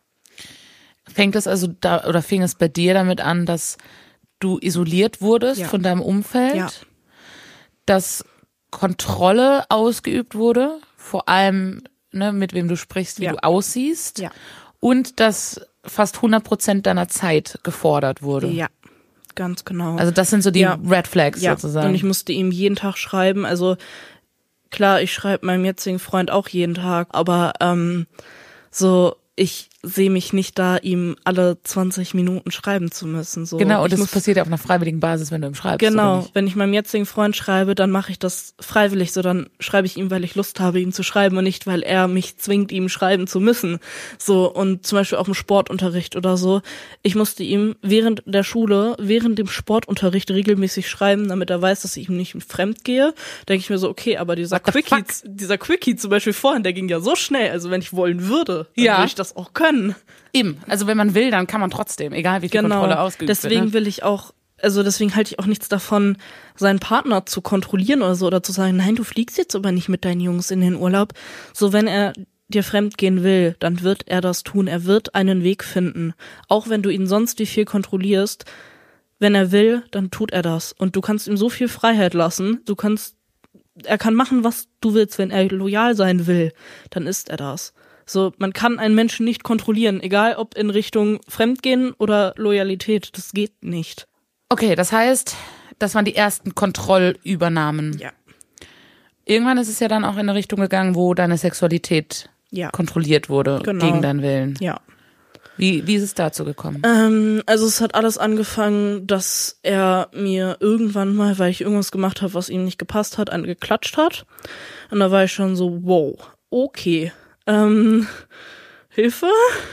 fängt es also da, oder fing es bei dir damit an, dass du isoliert wurdest ja. von deinem Umfeld, ja. dass Kontrolle ausgeübt wurde, vor allem, ne, mit wem du sprichst, wie ja. du aussiehst, ja. und dass fast hundert Prozent deiner Zeit gefordert wurde. Ja, ganz genau. Also das sind so die ja. Red Flags ja. sozusagen. Und ich musste ihm jeden Tag schreiben, also klar, ich schreibe meinem jetzigen Freund auch jeden Tag, aber ähm, so, ich sehe mich nicht da, ihm alle zwanzig Minuten schreiben zu müssen. So. Genau, und ich das muss, passiert ja auf einer freiwilligen Basis, wenn du ihm schreibst. Genau, oder nicht? wenn ich meinem jetzigen Freund schreibe, dann mache ich das freiwillig so, dann schreibe ich ihm, weil ich Lust habe, ihm zu schreiben und nicht, weil er mich zwingt, ihm schreiben zu müssen. So, und zum Beispiel auch im Sportunterricht oder so. Ich musste ihm während der Schule, während dem Sportunterricht regelmäßig schreiben, damit er weiß, dass ich ihm nicht fremd gehe. Denke ich mir so, okay, aber dieser Quickie, dieser Quickie zum Beispiel vorhin, der ging ja so schnell, also wenn ich wollen würde, dann ja. würde ich das auch können. Eben, also wenn man will, dann kann man trotzdem, egal wie viel genau. Kontrolle ausgeübt Deswegen wird. Ne? will ich auch also deswegen halte ich auch nichts davon, seinen Partner zu kontrollieren oder so oder zu sagen, nein, du fliegst jetzt aber nicht mit deinen Jungs in den Urlaub. So, wenn er dir fremdgehen will, dann wird er das tun. Er wird einen Weg finden. Auch wenn du ihn sonst wie viel kontrollierst, wenn er will, dann tut er das. Und du kannst ihm so viel Freiheit lassen. Du kannst, er kann machen, was du willst. Wenn er loyal sein will, dann ist er das. So, man kann einen Menschen nicht kontrollieren, egal ob in Richtung Fremdgehen oder Loyalität. Das geht nicht. Okay, das heißt, das waren die ersten Kontrollübernahmen. Ja. Irgendwann ist es ja dann auch in eine Richtung gegangen, wo deine Sexualität ja. kontrolliert wurde, genau. gegen deinen Willen. Ja. Wie, wie ist es dazu gekommen? Ähm, also es hat alles angefangen, dass er mir irgendwann mal, weil ich irgendwas gemacht habe, was ihm nicht gepasst hat, einen geklatscht hat. Und da war ich schon so, wow, okay, ähm, Hilfe?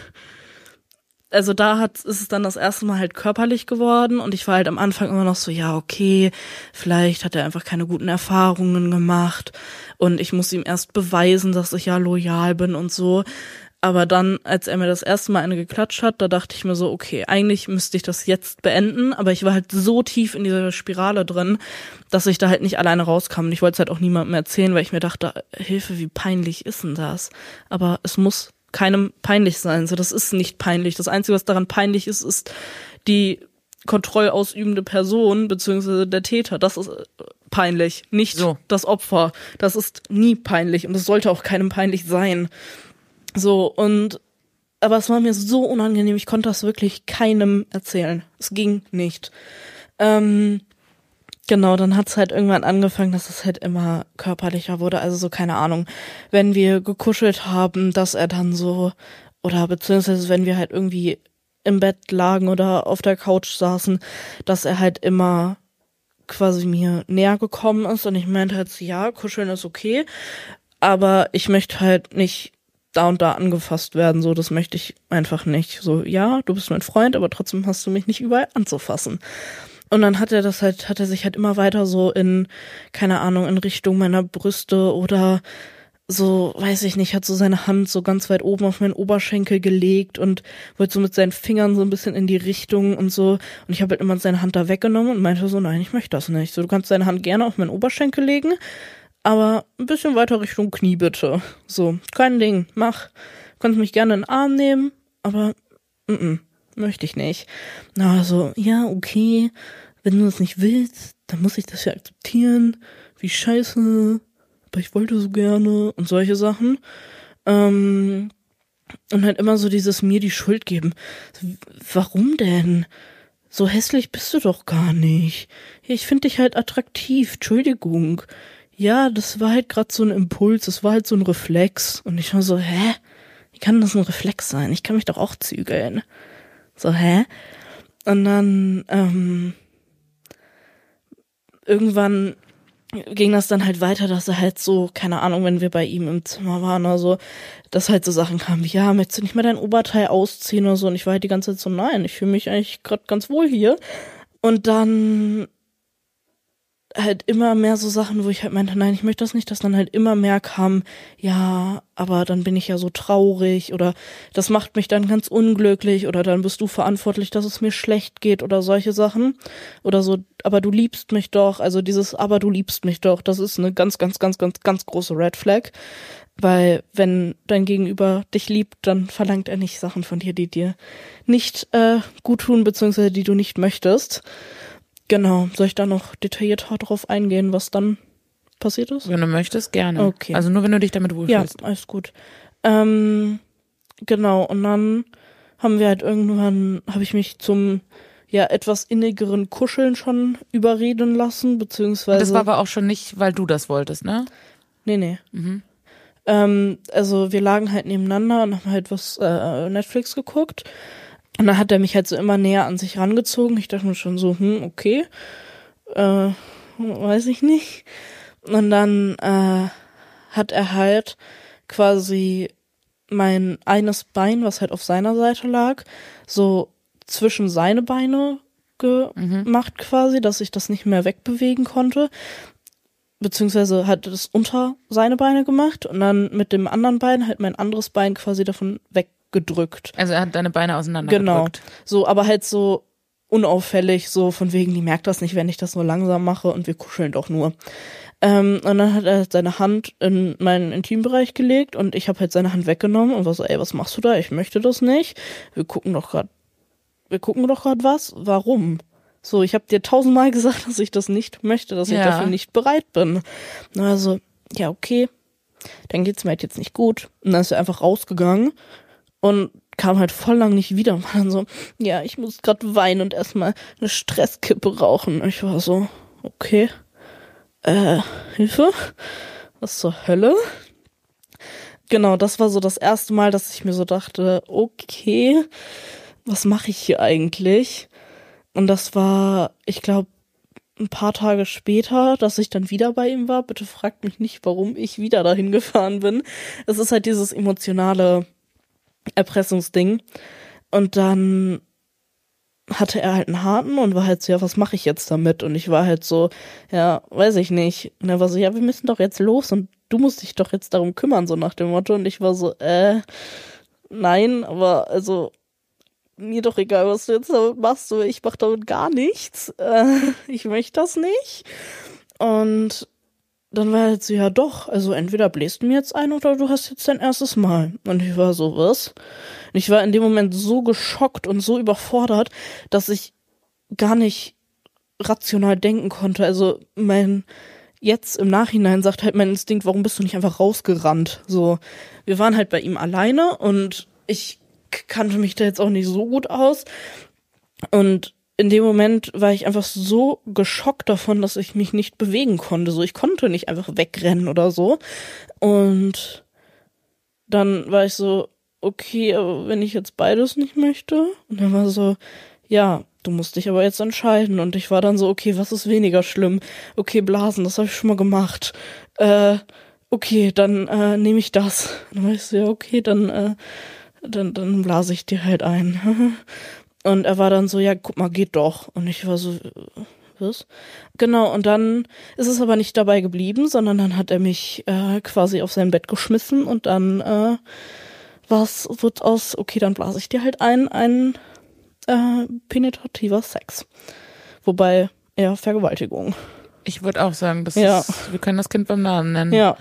Also da hat, ist es dann das erste Mal halt körperlich geworden und ich war halt am Anfang immer noch so, ja okay, vielleicht hat er einfach keine guten Erfahrungen gemacht und ich muss ihm erst beweisen, dass ich ja loyal bin und so. Aber dann, als er mir das erste Mal eine geklatscht hat, da dachte ich mir so, okay, eigentlich müsste ich das jetzt beenden, aber ich war halt so tief in dieser Spirale drin, dass ich da halt nicht alleine rauskam und ich wollte es halt auch niemandem erzählen, weil ich mir dachte, Hilfe, wie peinlich ist denn das? Aber es muss keinem peinlich sein. So, das ist nicht peinlich. Das Einzige, was daran peinlich ist, ist die kontrollausübende Person beziehungsweise der Täter. Das ist peinlich, nicht so. Das Opfer. Das ist nie peinlich und es sollte auch keinem peinlich sein. So, und aber es war mir so unangenehm, ich konnte das wirklich keinem erzählen. Es ging nicht. Ähm, Genau, dann hat's halt irgendwann angefangen, dass es halt immer körperlicher wurde. Also so, keine Ahnung, wenn wir gekuschelt haben, dass er dann so, oder beziehungsweise wenn wir halt irgendwie im Bett lagen oder auf der Couch saßen, dass er halt immer quasi mir näher gekommen ist. Und ich meinte halt so, ja, kuscheln ist okay, aber ich möchte halt nicht da und da angefasst werden. So, das möchte ich einfach nicht. So, ja, du bist mein Freund, aber trotzdem hast du mich nicht überall anzufassen. Und dann hat er das halt, hat er sich halt immer weiter so in, keine Ahnung, in Richtung meiner Brüste oder so, weiß ich nicht, hat so seine Hand so ganz weit oben auf meinen Oberschenkel gelegt und wollte so mit seinen Fingern so ein bisschen in die Richtung und so. Und ich habe halt immer seine Hand da weggenommen und meinte so, nein, ich möchte das nicht. So, du kannst deine Hand gerne auf meinen Oberschenkel legen, aber ein bisschen weiter Richtung Knie bitte. So, kein Ding, mach. Du kannst mich gerne in den Arm nehmen, aber, mhm. möchte ich nicht. Na, so, ja, okay, wenn du das nicht willst, dann muss ich das ja akzeptieren. Wie scheiße, aber ich wollte so gerne und solche Sachen. Ähm, und halt immer so dieses mir die Schuld geben. Warum denn? So hässlich bist du doch gar nicht. Ja, ich finde dich halt attraktiv, Entschuldigung. Ja, das war halt gerade so ein Impuls, das war halt so ein Reflex. Und ich war so, hä? Wie kann das ein Reflex sein? Ich kann mich doch auch zügeln. So, hä? Und dann, ähm, irgendwann ging das dann halt weiter, dass er halt so, keine Ahnung, wenn wir bei ihm im Zimmer waren oder so, dass halt so Sachen kamen wie, ja, möchtest du nicht mehr dein Oberteil ausziehen oder so? Und ich war halt die ganze Zeit so, nein, ich fühle mich eigentlich gerade ganz wohl hier. Und dann halt immer mehr so Sachen, wo ich halt meinte, nein, ich möchte das nicht, dass dann halt immer mehr kam, ja, aber dann bin ich ja so traurig oder das macht mich dann ganz unglücklich oder dann bist du verantwortlich, dass es mir schlecht geht oder solche Sachen oder so, aber du liebst mich doch, also dieses, aber du liebst mich doch, das ist eine ganz, ganz, ganz, ganz, ganz große Red Flag, weil wenn dein Gegenüber dich liebt, dann verlangt er nicht Sachen von dir, die dir nicht äh, gut tun, beziehungsweise die du nicht möchtest. Genau, soll ich da noch detaillierter drauf eingehen, was dann passiert ist? Wenn du möchtest, gerne. Okay. Also nur, wenn du dich damit wohlfühlst. Ja, alles gut. Ähm, genau, und dann haben wir halt irgendwann, habe ich mich zum ja etwas innigeren Kuscheln schon überreden lassen, beziehungsweise... Und das war aber auch schon nicht, weil du das wolltest, ne? Nee, nee. Mhm. Ähm, also wir lagen halt nebeneinander und haben halt was äh, Netflix geguckt. Und dann hat er mich halt so immer näher an sich rangezogen. Ich dachte mir schon so, hm, okay, äh, weiß ich nicht. Und dann äh, hat er halt quasi mein eines Bein, was halt auf seiner Seite lag, so zwischen seine Beine gemacht mhm. quasi, dass ich das nicht mehr wegbewegen konnte. Beziehungsweise hat es unter seine Beine gemacht und dann mit dem anderen Bein halt mein anderes Bein quasi davon weg gedrückt. Also er hat deine Beine auseinander genau. gedrückt. So, aber halt so unauffällig, so von wegen, die merkt das nicht, wenn ich das so langsam mache und wir kuscheln doch nur. Ähm, und dann hat er seine Hand in meinen Intimbereich gelegt und ich habe halt seine Hand weggenommen und war so, ey, was machst du da? Ich möchte das nicht. Wir gucken doch gerade, wir gucken doch gerade was. Warum? So, ich habe dir tausendmal gesagt, dass ich das nicht möchte, dass ja. ich dafür nicht bereit bin. Und also, ja, okay, dann geht's mir halt jetzt nicht gut. Und dann ist er einfach rausgegangen und kam halt voll lang nicht wieder und war dann so, ja, ich muss gerade weinen und erstmal eine Stresskippe rauchen. Und ich war so, okay. Äh, Hilfe? Was zur Hölle? Genau, das war so das erste Mal, dass ich mir so dachte, okay, was mache ich hier eigentlich? Und das war, ich glaube, ein paar Tage später, dass ich dann wieder bei ihm war. Bitte fragt mich nicht, warum ich wieder dahin gefahren bin. Es ist halt dieses emotionale Erpressungsding. Und dann hatte er halt einen harten und war halt so, ja, was mache ich jetzt damit? Und ich war halt so, ja, weiß ich nicht. Und er war so, ja, wir müssen doch jetzt los und du musst dich doch jetzt darum kümmern, so nach dem Motto. Und ich war so, äh, nein, aber also, mir doch egal, was du jetzt damit machst, ich mach damit gar nichts. Äh, ich möchte das nicht. Und dann war er halt so, ja doch, also entweder bläst du mir jetzt ein oder du hast jetzt dein erstes Mal. Und ich war so, was? Und ich war in dem Moment so geschockt und so überfordert, dass ich gar nicht rational denken konnte. Also mein, jetzt im Nachhinein sagt halt mein Instinkt, warum bist du nicht einfach rausgerannt? So, wir waren halt bei ihm alleine und ich kannte mich da jetzt auch nicht so gut aus. Und in dem Moment war ich einfach so geschockt davon, dass ich mich nicht bewegen konnte. So, ich konnte nicht einfach wegrennen oder so. Und dann war ich so, okay, aber wenn ich jetzt beides nicht möchte? Und dann war so, ja, du musst dich aber jetzt entscheiden. Und ich war dann so, okay, was ist weniger schlimm? Okay, Blasen, das habe ich schon mal gemacht. Äh, okay, dann äh, nehme ich das. Und dann war ich so, ja, okay, dann, äh, dann, dann blase ich dir halt ein. Und er war dann so, ja, guck mal, geht doch. Und ich war so, was? Genau, und dann ist es aber nicht dabei geblieben, sondern dann hat er mich äh, quasi auf sein Bett geschmissen und dann äh, was wird aus, okay, dann blase ich dir halt ein, ein äh, penetrativer Sex. Wobei eher Vergewaltigung. Ich würde auch sagen, das ja. ist, wir können das Kind beim Namen nennen. Ja.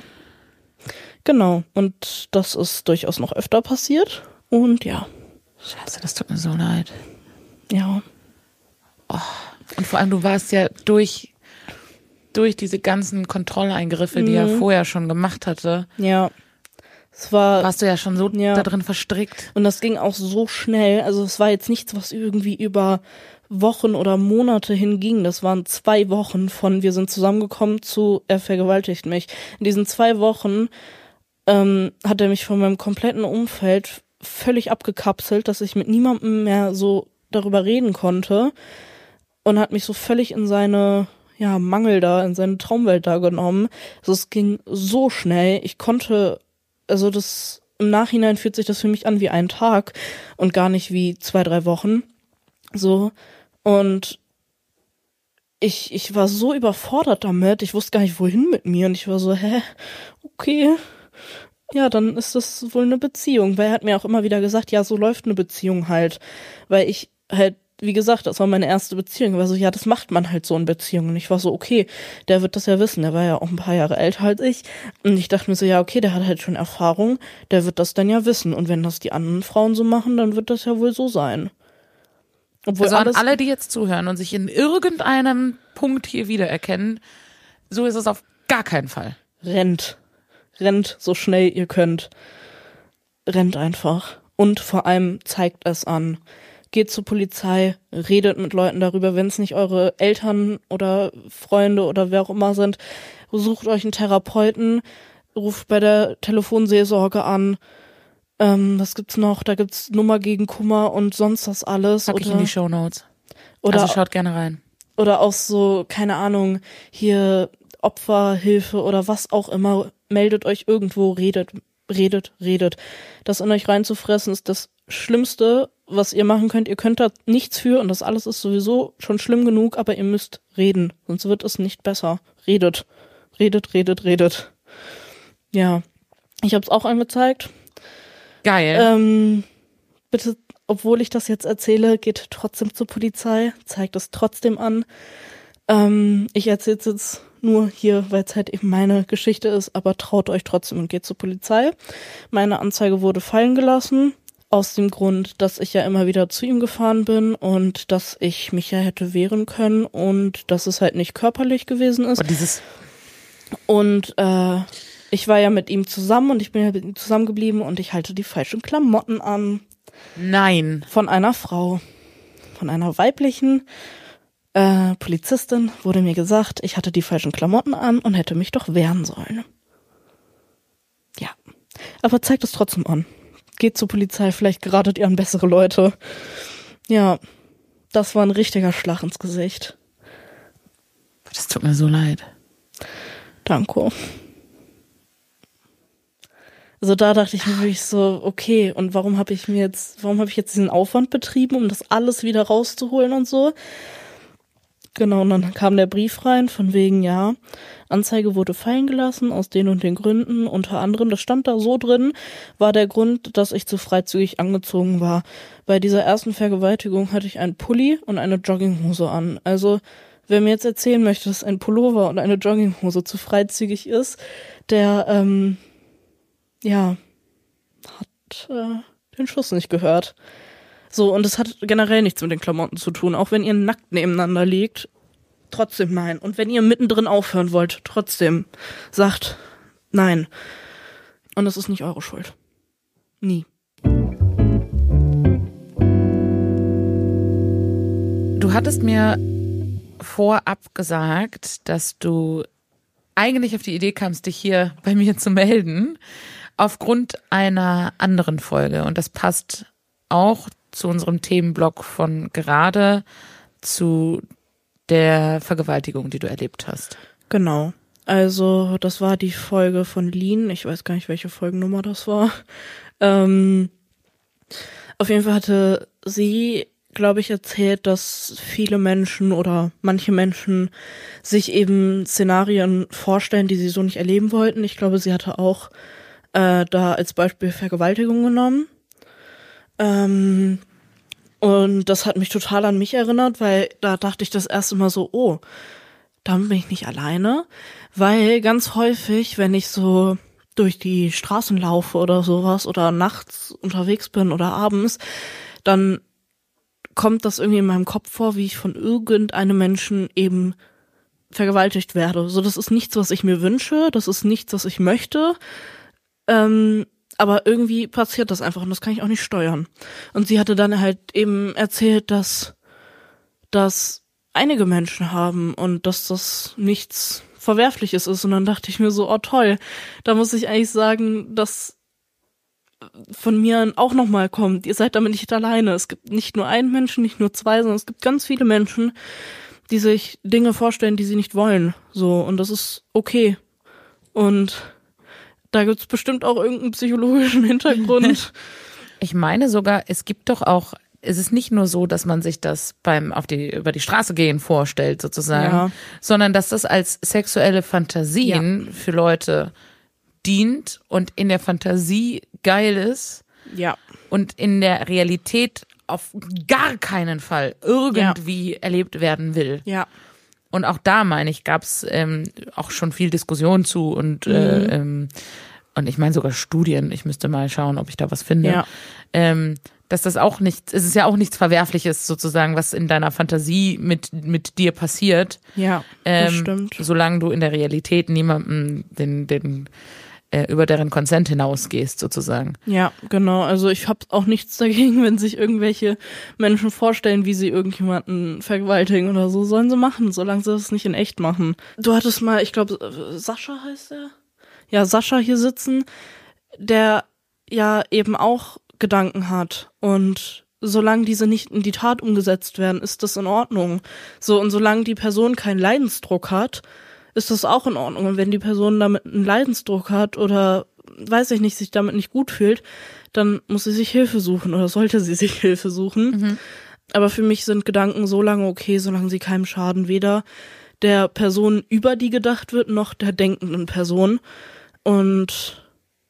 Genau, und das ist durchaus noch öfter passiert. Und ja. Scheiße, das tut mir so leid. Ja. Oh. Und vor allem, du warst ja durch, durch diese ganzen Kontrolleingriffe, die mhm. er vorher schon gemacht hatte. Ja. Es war, warst du ja schon so ja. da drin verstrickt. Und das ging auch so schnell. Also es war jetzt nichts, was irgendwie über Wochen oder Monate hinging. Das waren zwei Wochen von wir sind zusammengekommen zu er vergewaltigt mich. In diesen zwei Wochen ähm, hat er mich von meinem kompletten Umfeld völlig abgekapselt, dass ich mit niemandem mehr so darüber reden konnte und hat mich so völlig in seine ja Mangel da, in seine Traumwelt da genommen. Also es ging so schnell. Ich konnte, also das im Nachhinein fühlt sich das für mich an wie ein Tag und gar nicht wie zwei, drei Wochen. So. Und ich, ich war so überfordert damit. Ich wusste gar nicht, wohin mit mir. Und ich war so, hä? Okay. Ja, dann ist das wohl eine Beziehung. Weil er hat mir auch immer wieder gesagt, ja, so läuft eine Beziehung halt. Weil ich halt, wie gesagt, das war meine erste Beziehung. Ich war so, ja, das macht man halt so in Beziehungen. Und ich war so, okay, der wird das ja wissen. Der war ja auch ein paar Jahre älter als ich. Und ich dachte mir so, ja, okay, der hat halt schon Erfahrung. Der wird das dann ja wissen. Und wenn das die anderen Frauen so machen, dann wird das ja wohl so sein. Obwohl also an alles alle, die jetzt zuhören und sich in irgendeinem Punkt hier wiedererkennen, so ist es auf gar keinen Fall. Rennt. Rennt so schnell ihr könnt. Rennt einfach. Und vor allem zeigt es an. Geht zur Polizei, redet mit Leuten darüber, wenn es nicht eure Eltern oder Freunde oder wer auch immer sind. Sucht euch einen Therapeuten, ruft bei der Telefonseelsorge an. Ähm, was gibt's noch? Da gibt's Nummer gegen Kummer und sonst was alles. Pack ich oder, in die Shownotes. Oder, also schaut gerne rein. Oder auch so, keine Ahnung, hier Opferhilfe oder was auch immer. Meldet euch irgendwo, redet, redet, redet. Das in euch reinzufressen ist das Schlimmste, was ihr machen könnt. Ihr könnt da nichts für und das alles ist sowieso schon schlimm genug, aber ihr müsst reden, sonst wird es nicht besser. Redet, redet, redet, redet. Ja, ich habe es auch angezeigt. Geil. Ähm, bitte obwohl ich das jetzt erzähle, geht trotzdem zur Polizei, zeigt es trotzdem an. Ähm, ich erzähle es jetzt nur hier, weil es halt eben meine Geschichte ist, aber traut euch trotzdem und geht zur Polizei. Meine Anzeige wurde fallen gelassen, aus dem Grund, dass ich ja immer wieder zu ihm gefahren bin und dass ich mich ja hätte wehren können und dass es halt nicht körperlich gewesen ist. Und dieses Und äh, ich war ja mit ihm zusammen und ich bin ja mit ihm zusammengeblieben und ich halte die falschen Klamotten an. Nein. Von einer Frau, von einer weiblichen äh, Polizistin wurde mir gesagt, ich hatte die falschen Klamotten an und hätte mich doch wehren sollen. Ja, aber zeigt es trotzdem an. Geht zur Polizei, vielleicht geratet ihr an bessere Leute. Ja, das war ein richtiger Schlag ins Gesicht. Das tut mir so leid. Danke. Also da dachte ich mir wirklich so, okay, und warum habe ich mir jetzt, warum habe ich jetzt diesen Aufwand betrieben, um das alles wieder rauszuholen und so? Genau, und dann kam der Brief rein, von wegen, ja, Anzeige wurde fallen gelassen, aus den und den Gründen, unter anderem, das stand da so drin, war der Grund, dass ich zu freizügig angezogen war. Bei dieser ersten Vergewaltigung hatte ich einen Pulli und eine Jogginghose an. Also, wer mir jetzt erzählen möchte, dass ein Pullover und eine Jogginghose zu freizügig ist, der, ähm, ja, hat äh, den Schuss nicht gehört. So, und es hat generell nichts mit den Klamotten zu tun. Auch wenn ihr nackt nebeneinander liegt, trotzdem nein. Und wenn ihr mittendrin aufhören wollt, trotzdem sagt nein. Und das ist nicht eure Schuld. Nie. Du hattest mir vorab gesagt, dass du eigentlich auf die Idee kamst, dich hier bei mir zu melden, aufgrund einer anderen Folge. Und das passt auch zu unserem Themenblock von gerade, zu der Vergewaltigung, die du erlebt hast. Genau. Also das war die Folge von Lean. Ich weiß gar nicht, welche Folgennummer das war. Ähm, auf jeden Fall hatte sie, glaube ich, erzählt, dass viele Menschen oder manche Menschen sich eben Szenarien vorstellen, die sie so nicht erleben wollten. Ich glaube, sie hatte auch äh, da als Beispiel Vergewaltigung genommen. Ähm, und das hat mich total an mich erinnert, weil da dachte ich das erste Mal so, oh, damit bin ich nicht alleine, weil ganz häufig, wenn ich so durch die Straßen laufe oder sowas oder nachts unterwegs bin oder abends, dann kommt das irgendwie in meinem Kopf vor, wie ich von irgendeinem Menschen eben vergewaltigt werde. So, das ist nichts, was ich mir wünsche, das ist nichts, was ich möchte, ähm, aber irgendwie passiert das einfach und das kann ich auch nicht steuern. Und sie hatte dann halt eben erzählt, dass das einige Menschen haben und dass das nichts Verwerfliches ist. Und dann dachte ich mir so, oh toll, da muss ich eigentlich sagen, dass von mir auch nochmal kommt. Ihr seid damit nicht alleine. Es gibt nicht nur einen Menschen, nicht nur zwei, sondern es gibt ganz viele Menschen, die sich Dinge vorstellen, die sie nicht wollen. So, und das ist okay. Und da gibt's bestimmt auch irgendeinen psychologischen Hintergrund. Ich meine sogar, es gibt doch auch, es ist nicht nur so, dass man sich das beim auf die über die Straße gehen vorstellt sozusagen, Ja. sondern dass das als sexuelle Fantasien Ja. für Leute dient und in der Fantasie geil ist Ja. und in der Realität auf gar keinen Fall irgendwie ja. erlebt werden will. Ja. Und auch da, meine ich, gab es ähm, auch schon viel Diskussion zu und mhm. äh, ähm, und ich meine sogar Studien, ich müsste mal schauen, ob ich da was finde, ja. ähm, dass das auch nichts, es ist ja auch nichts Verwerfliches sozusagen, was in deiner Fantasie mit mit dir passiert. Ja, ähm, das stimmt. Solange du in der Realität niemandem den, den äh, über deren Consent hinausgehst sozusagen. Ja, genau. Also ich habe auch nichts dagegen, wenn sich irgendwelche Menschen vorstellen, wie sie irgendjemanden vergewaltigen oder so, sollen sie machen, solange sie das nicht in echt machen. Du hattest mal, ich glaube, Sascha heißt er? Ja, Sascha hier sitzen, der ja eben auch Gedanken hat und solange diese nicht in die Tat umgesetzt werden, ist das in Ordnung. So, und solange die Person keinen Leidensdruck hat, ist das auch in Ordnung. Und wenn die Person damit einen Leidensdruck hat oder, weiß ich nicht, sich damit nicht gut fühlt, dann muss sie sich Hilfe suchen oder sollte sie sich Hilfe suchen. Mhm. Aber für mich sind Gedanken so lange okay, solange sie keinem schaden, weder der Person, über die gedacht wird, noch der denkenden Person. Und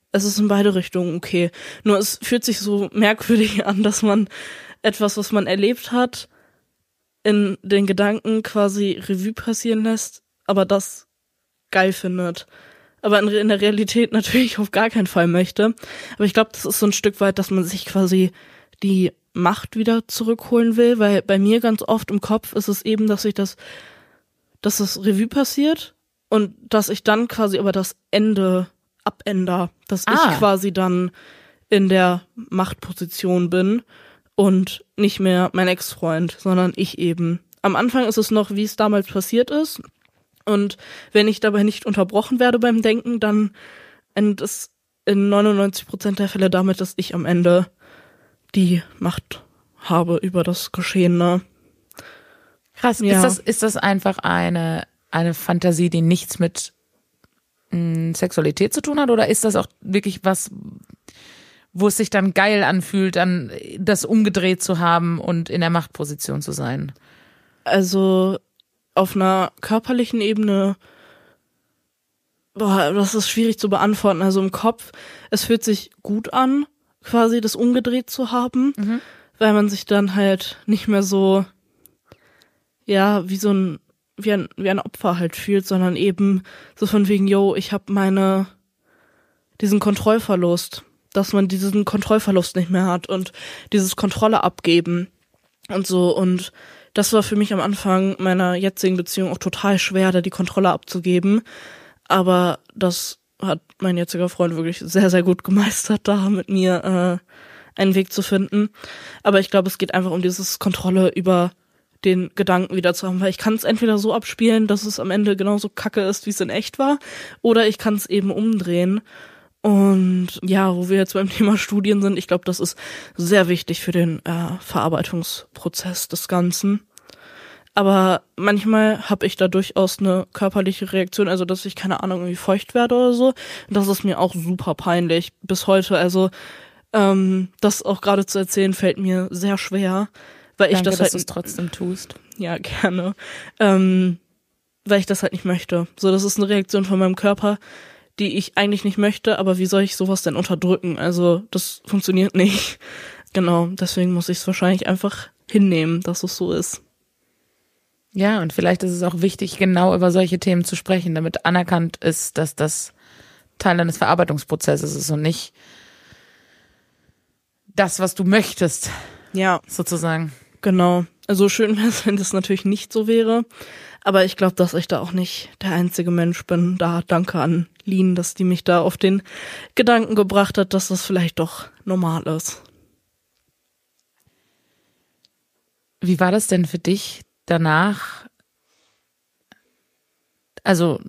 es ist in beide Richtungen okay. Nur es fühlt sich so merkwürdig an, dass man etwas, was man erlebt hat, in den Gedanken quasi Revue passieren lässt, aber das geil findet. Aber in, in der Realität natürlich auf gar keinen Fall möchte. Aber ich glaube, das ist so ein Stück weit, dass man sich quasi die Macht wieder zurückholen will, weil bei mir ganz oft im Kopf ist es eben, dass ich das, dass das Revue passiert und dass ich dann quasi aber das Ende abänder, dass ah. ich quasi dann in der Machtposition bin und nicht mehr mein Ex-Freund, sondern ich eben. Am Anfang ist es noch, wie es damals passiert ist. Und wenn ich dabei nicht unterbrochen werde beim Denken, dann endet es in neunundneunzig Prozent der Fälle damit, dass ich am Ende die Macht habe über das Geschehene. Krass. Ja. Ist das, ist das einfach eine, eine Fantasie, die nichts mit mh, Sexualität zu tun hat? Oder ist das auch wirklich was, wo es sich dann geil anfühlt, dann das umgedreht zu haben und in der Machtposition zu sein? Also auf einer körperlichen Ebene, boah, das ist schwierig zu beantworten. Also im Kopf, es fühlt sich gut an, quasi das umgedreht zu haben, mhm. weil man sich dann halt nicht mehr so, ja, wie so ein, wie ein, wie ein Opfer halt fühlt, sondern eben so von wegen, yo, ich habe meine, diesen Kontrollverlust, dass man diesen Kontrollverlust nicht mehr hat und dieses Kontrolle abgeben und so. Und das war für mich am Anfang meiner jetzigen Beziehung auch total schwer, da die Kontrolle abzugeben. Aber das hat mein jetziger Freund wirklich sehr, sehr gut gemeistert, da mit mir äh, einen Weg zu finden. Aber ich glaube, es geht einfach um dieses Kontrolle über den Gedanken wieder zu haben, weil ich kann es entweder so abspielen, dass es am Ende genauso kacke ist, wie es in echt war, oder ich kann es eben umdrehen. Und ja, wo wir jetzt beim Thema Studien sind, ich glaube, das ist sehr wichtig für den äh, Verarbeitungsprozess des Ganzen. Aber manchmal habe ich da durchaus eine körperliche Reaktion, also dass ich, keine Ahnung, irgendwie feucht werde oder so. Das ist mir auch super peinlich bis heute. Also ähm, das auch gerade zu erzählen, fällt mir sehr schwer. Weil ich Danke, das halt, dass du es trotzdem tust. Ja, gerne. Ähm, weil ich das halt nicht möchte. So, das ist eine Reaktion von meinem Körper, die ich eigentlich nicht möchte, aber wie soll ich sowas denn unterdrücken? Also das funktioniert nicht. Genau, deswegen muss ich es wahrscheinlich einfach hinnehmen, dass es so ist. Ja, und vielleicht ist es auch wichtig, genau über solche Themen zu sprechen, damit anerkannt ist, dass das Teil deines Verarbeitungsprozesses ist und nicht das, was du möchtest. Ja. Sozusagen. Genau. Also schön wäre es, wenn das natürlich nicht so wäre. Aber ich glaube, dass ich da auch nicht der einzige Mensch bin. Da danke an Lien, dass die mich da auf den Gedanken gebracht hat, dass das vielleicht doch normal ist. Wie war das denn für dich danach? Also,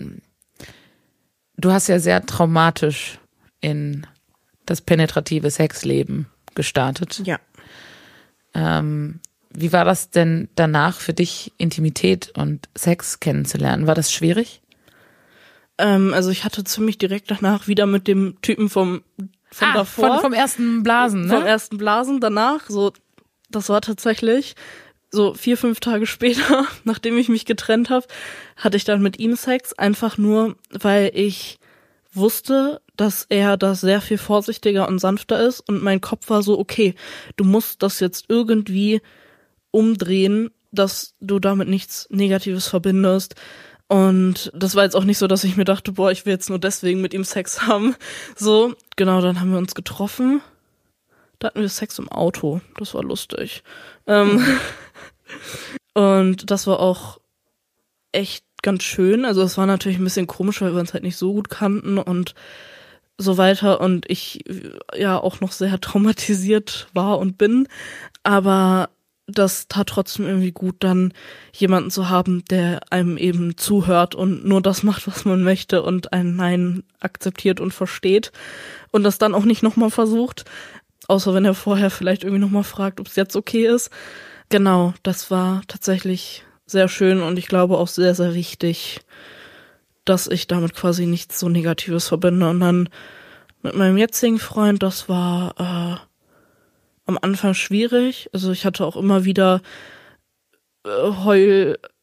du hast ja sehr traumatisch in das penetrative Sexleben gestartet. Ja. Ähm, wie war das denn danach für dich, Intimität und Sex kennenzulernen? War das schwierig? Ähm, also ich hatte ziemlich direkt danach wieder mit dem Typen vom von ah, davor. Von, vom ersten Blasen, ne? Vom ersten Blasen danach. So, das war tatsächlich so vier, fünf Tage später, nachdem ich mich getrennt habe, hatte ich dann mit ihm Sex. Einfach nur, weil ich wusste, dass er da sehr viel vorsichtiger und sanfter ist. Und mein Kopf war so, okay, du musst das jetzt irgendwie umdrehen, dass du damit nichts Negatives verbindest. Und das war jetzt auch nicht so, dass ich mir dachte, boah, ich will jetzt nur deswegen mit ihm Sex haben. So, genau, dann haben wir uns getroffen. Da hatten wir Sex im Auto. Das war lustig. Ähm, und das war auch echt ganz schön. Also es war natürlich ein bisschen komisch, weil wir uns halt nicht so gut kannten und so weiter. Und ich ja auch noch sehr traumatisiert war und bin. Aber das tat trotzdem irgendwie gut, dann jemanden zu haben, der einem eben zuhört und nur das macht, was man möchte und ein Nein akzeptiert und versteht und das dann auch nicht nochmal versucht, außer wenn er vorher vielleicht irgendwie nochmal fragt, ob es jetzt okay ist. Genau, das war tatsächlich sehr schön und ich glaube auch sehr, sehr wichtig, dass ich damit quasi nichts so Negatives verbinde. Und dann mit meinem jetzigen Freund, das war äh, am Anfang schwierig. Also ich hatte auch immer wieder äh,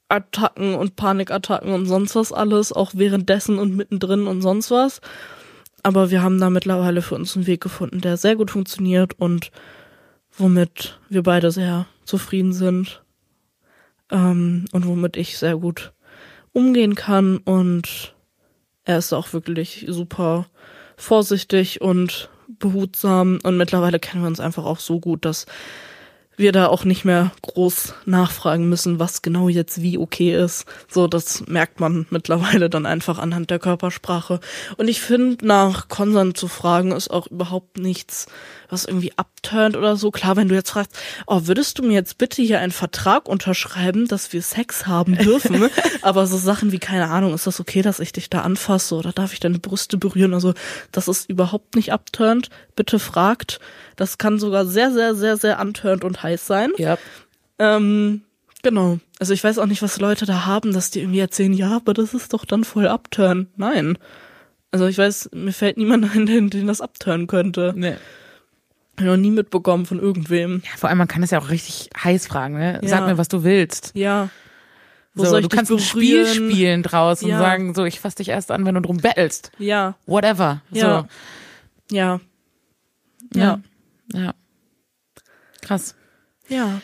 Heulattacken und Panikattacken und sonst was alles, auch währenddessen und mittendrin und sonst was. aber wir haben da mittlerweile für uns einen Weg gefunden, der sehr gut funktioniert und womit wir beide sehr zufrieden sind ähm, und womit ich sehr gut umgehen kann. Und er ist auch wirklich super vorsichtig und behutsam. Und mittlerweile kennen wir uns einfach auch so gut, dass wir da auch nicht mehr groß nachfragen müssen, was genau jetzt wie okay ist. So, das merkt man mittlerweile dann einfach anhand der Körpersprache. Und ich finde, nach Konsent zu fragen, ist auch überhaupt nichts, was irgendwie abturnt oder so. Klar, wenn du jetzt fragst, oh, würdest du mir jetzt bitte hier einen Vertrag unterschreiben, dass wir Sex haben dürfen? Aber so Sachen wie, keine Ahnung, ist das okay, dass ich dich da anfasse oder darf ich deine Brüste berühren? Also, das ist überhaupt nicht abturnt. Bitte fragt. Das kann sogar sehr, sehr, sehr, sehr antörnt und heiß sein. Ja. Ähm, genau. Also ich weiß auch nicht, was Leute da haben, dass die irgendwie erzählen, ja, aber das ist doch dann voll abturn. Nein. Also ich weiß, mir fällt niemand ein, den, den das abturnen könnte. Nee. Ich habe noch nie mitbekommen von irgendwem. Ja, vor allem, man kann es ja auch richtig heiß fragen, ne? Ja. Sag mir, was du willst. Ja. Wo So, soll ich du kannst dich ein Spiel berühren? spielen draus und Ja. sagen, so, ich fass dich erst an, wenn du drum bettelst. Ja. Whatever. Ja. So. Ja. Ja. Ja. Ja. Krass. Ja.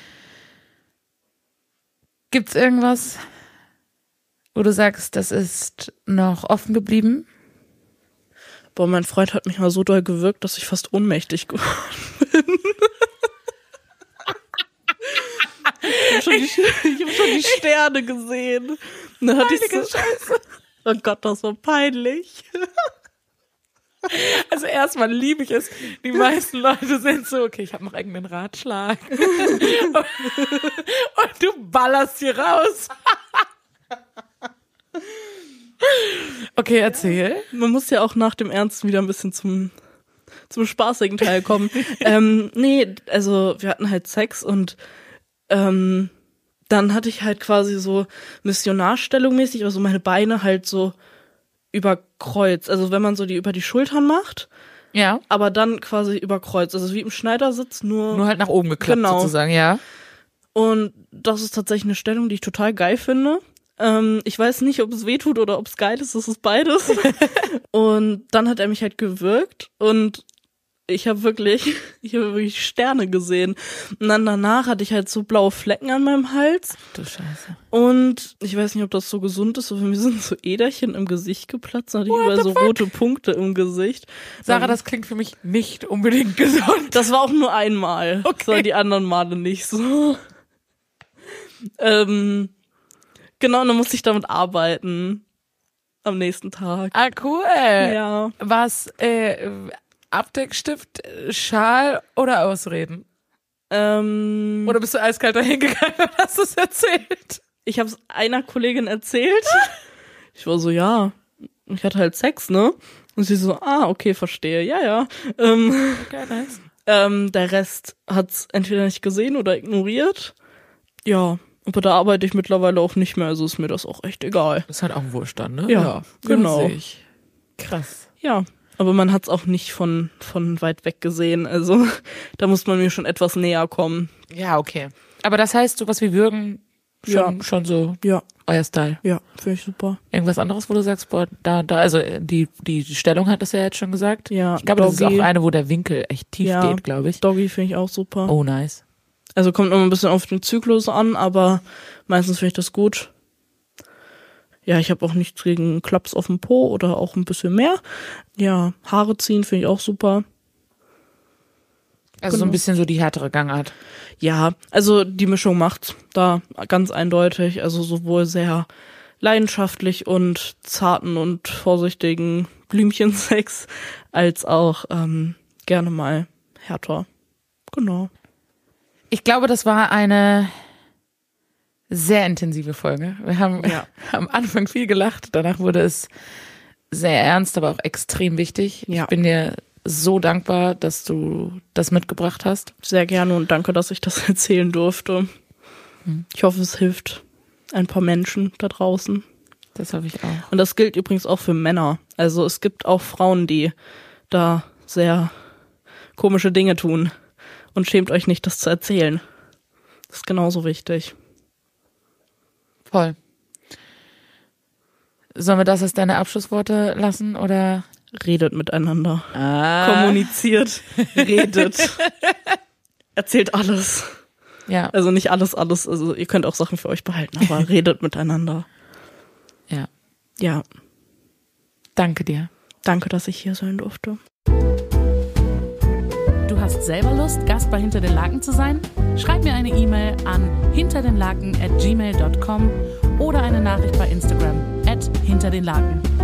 Gibt's irgendwas, wo du sagst, das ist noch offen geblieben? Boah, mein Freund hat mich mal so doll gewürgt, dass ich fast ohnmächtig geworden bin. Ich habe schon, die- ich hab schon die Sterne gesehen. Und dann hatte ich so, Scheiße. oh Gott, das war peinlich. Also erstmal liebe ich es, die meisten Leute sind so, okay, ich habe noch irgendeinen Ratschlag. Und du ballerst hier raus. Okay, erzähl. Man muss ja auch nach dem Ernsten wieder ein bisschen zum zum spaßigen Teil kommen. ähm, nee, also wir hatten halt Sex und ähm, dann hatte ich halt quasi so Missionarstellung mäßig, also meine Beine halt so über Kreuz. Also wenn man so die über die Schultern macht, Ja. aber dann quasi über Kreuz. Also wie im Schneidersitz, nur... Nur halt nach oben geklappt Genau. sozusagen, ja. Und das ist tatsächlich eine Stellung, die ich total geil finde. Ähm, ich weiß nicht, ob es weh tut oder ob es geil ist, das ist beides. Und dann hat er mich halt gewürgt und ich habe wirklich, ich habe wirklich Sterne gesehen. Und dann danach hatte ich halt so blaue Flecken an meinem Hals. Du Scheiße. Und ich weiß nicht, ob das so gesund ist, aber mir sind so Äderchen im Gesicht geplatzt. Dann hatte ich überall so rote Punkte im Gesicht. Sarah, das klingt für mich nicht unbedingt gesund. Das war auch nur einmal. Okay. So, die anderen Male nicht so. ähm, genau, und dann musste ich damit arbeiten. Am nächsten Tag. Ah, cool. Ja. Was, äh, Abdeckstift, Schal oder Ausreden? Ähm, Oder bist du eiskalt dahin gegangen und hast es erzählt? ich habe es einer Kollegin erzählt. Ich war so, ja, ich hatte halt Sex, ne? Und sie so, ah, okay, verstehe. Ja, ja. Ähm, Okay, nice. ähm, der Rest hat's entweder nicht gesehen oder ignoriert. Ja, aber da arbeite ich mittlerweile auch nicht mehr, also ist mir das auch echt egal. Das ist halt auch ein Wohlstand, ne? Ja, genau. sehe ich. Krass. Ja, aber man hat's auch nicht von von weit weg gesehen, also da muss man mir schon etwas näher kommen. Ja, okay. Aber das heißt, sowas wie Würgen, schon, Ja. schon so Ja, euer Style. ja, finde ich super. Irgendwas anderes, wo du sagst, boah, da, da, also äh, die, die Stellung hat das ja jetzt schon gesagt. Ja, Ich glaube, das ist Doggy. auch eine, wo der Winkel echt tief Ja. geht, glaube ich. Doggy finde ich auch super. Oh, nice. Also kommt immer ein bisschen auf den Zyklus an, aber meistens finde ich das gut. Ja, ich habe auch nichts gegen Klaps auf dem Po oder auch ein bisschen mehr. Ja, Haare ziehen finde ich auch super. Also so ein Genau. bisschen so die härtere Gangart. Ja, also die Mischung macht's da ganz eindeutig. Also sowohl sehr leidenschaftlich und zarten und vorsichtigen Blümchensex, als auch ähm, gerne mal härter. Genau. Ich glaube, das war eine sehr intensive Folge. Wir haben Ja. am Anfang viel gelacht, danach wurde es sehr ernst, aber auch extrem wichtig. Ja. Ich bin dir so dankbar, dass du das mitgebracht hast. Sehr gerne und danke, dass ich das erzählen durfte. Ich hoffe, es hilft ein paar Menschen da draußen. Das hoffe ich auch. Und das gilt übrigens auch für Männer. Also es gibt auch Frauen, die da sehr komische Dinge tun. Und schämt euch nicht, das zu erzählen. Das ist genauso wichtig. Voll. Sollen wir das als deine Abschlussworte lassen oder? Redet miteinander. Ah. Kommuniziert. Redet. Erzählt alles. Ja. Also nicht alles, alles. Also ihr könnt auch Sachen für euch behalten, aber redet miteinander. Ja. Ja. Danke dir. Danke, dass ich hier sein durfte. Du hast selber Lust, Gast bei Hinter den Laken zu sein? Schreib mir eine E-Mail an hinterdenlaken at gmail dot com oder eine Nachricht bei Instagram at hinterdenlaken.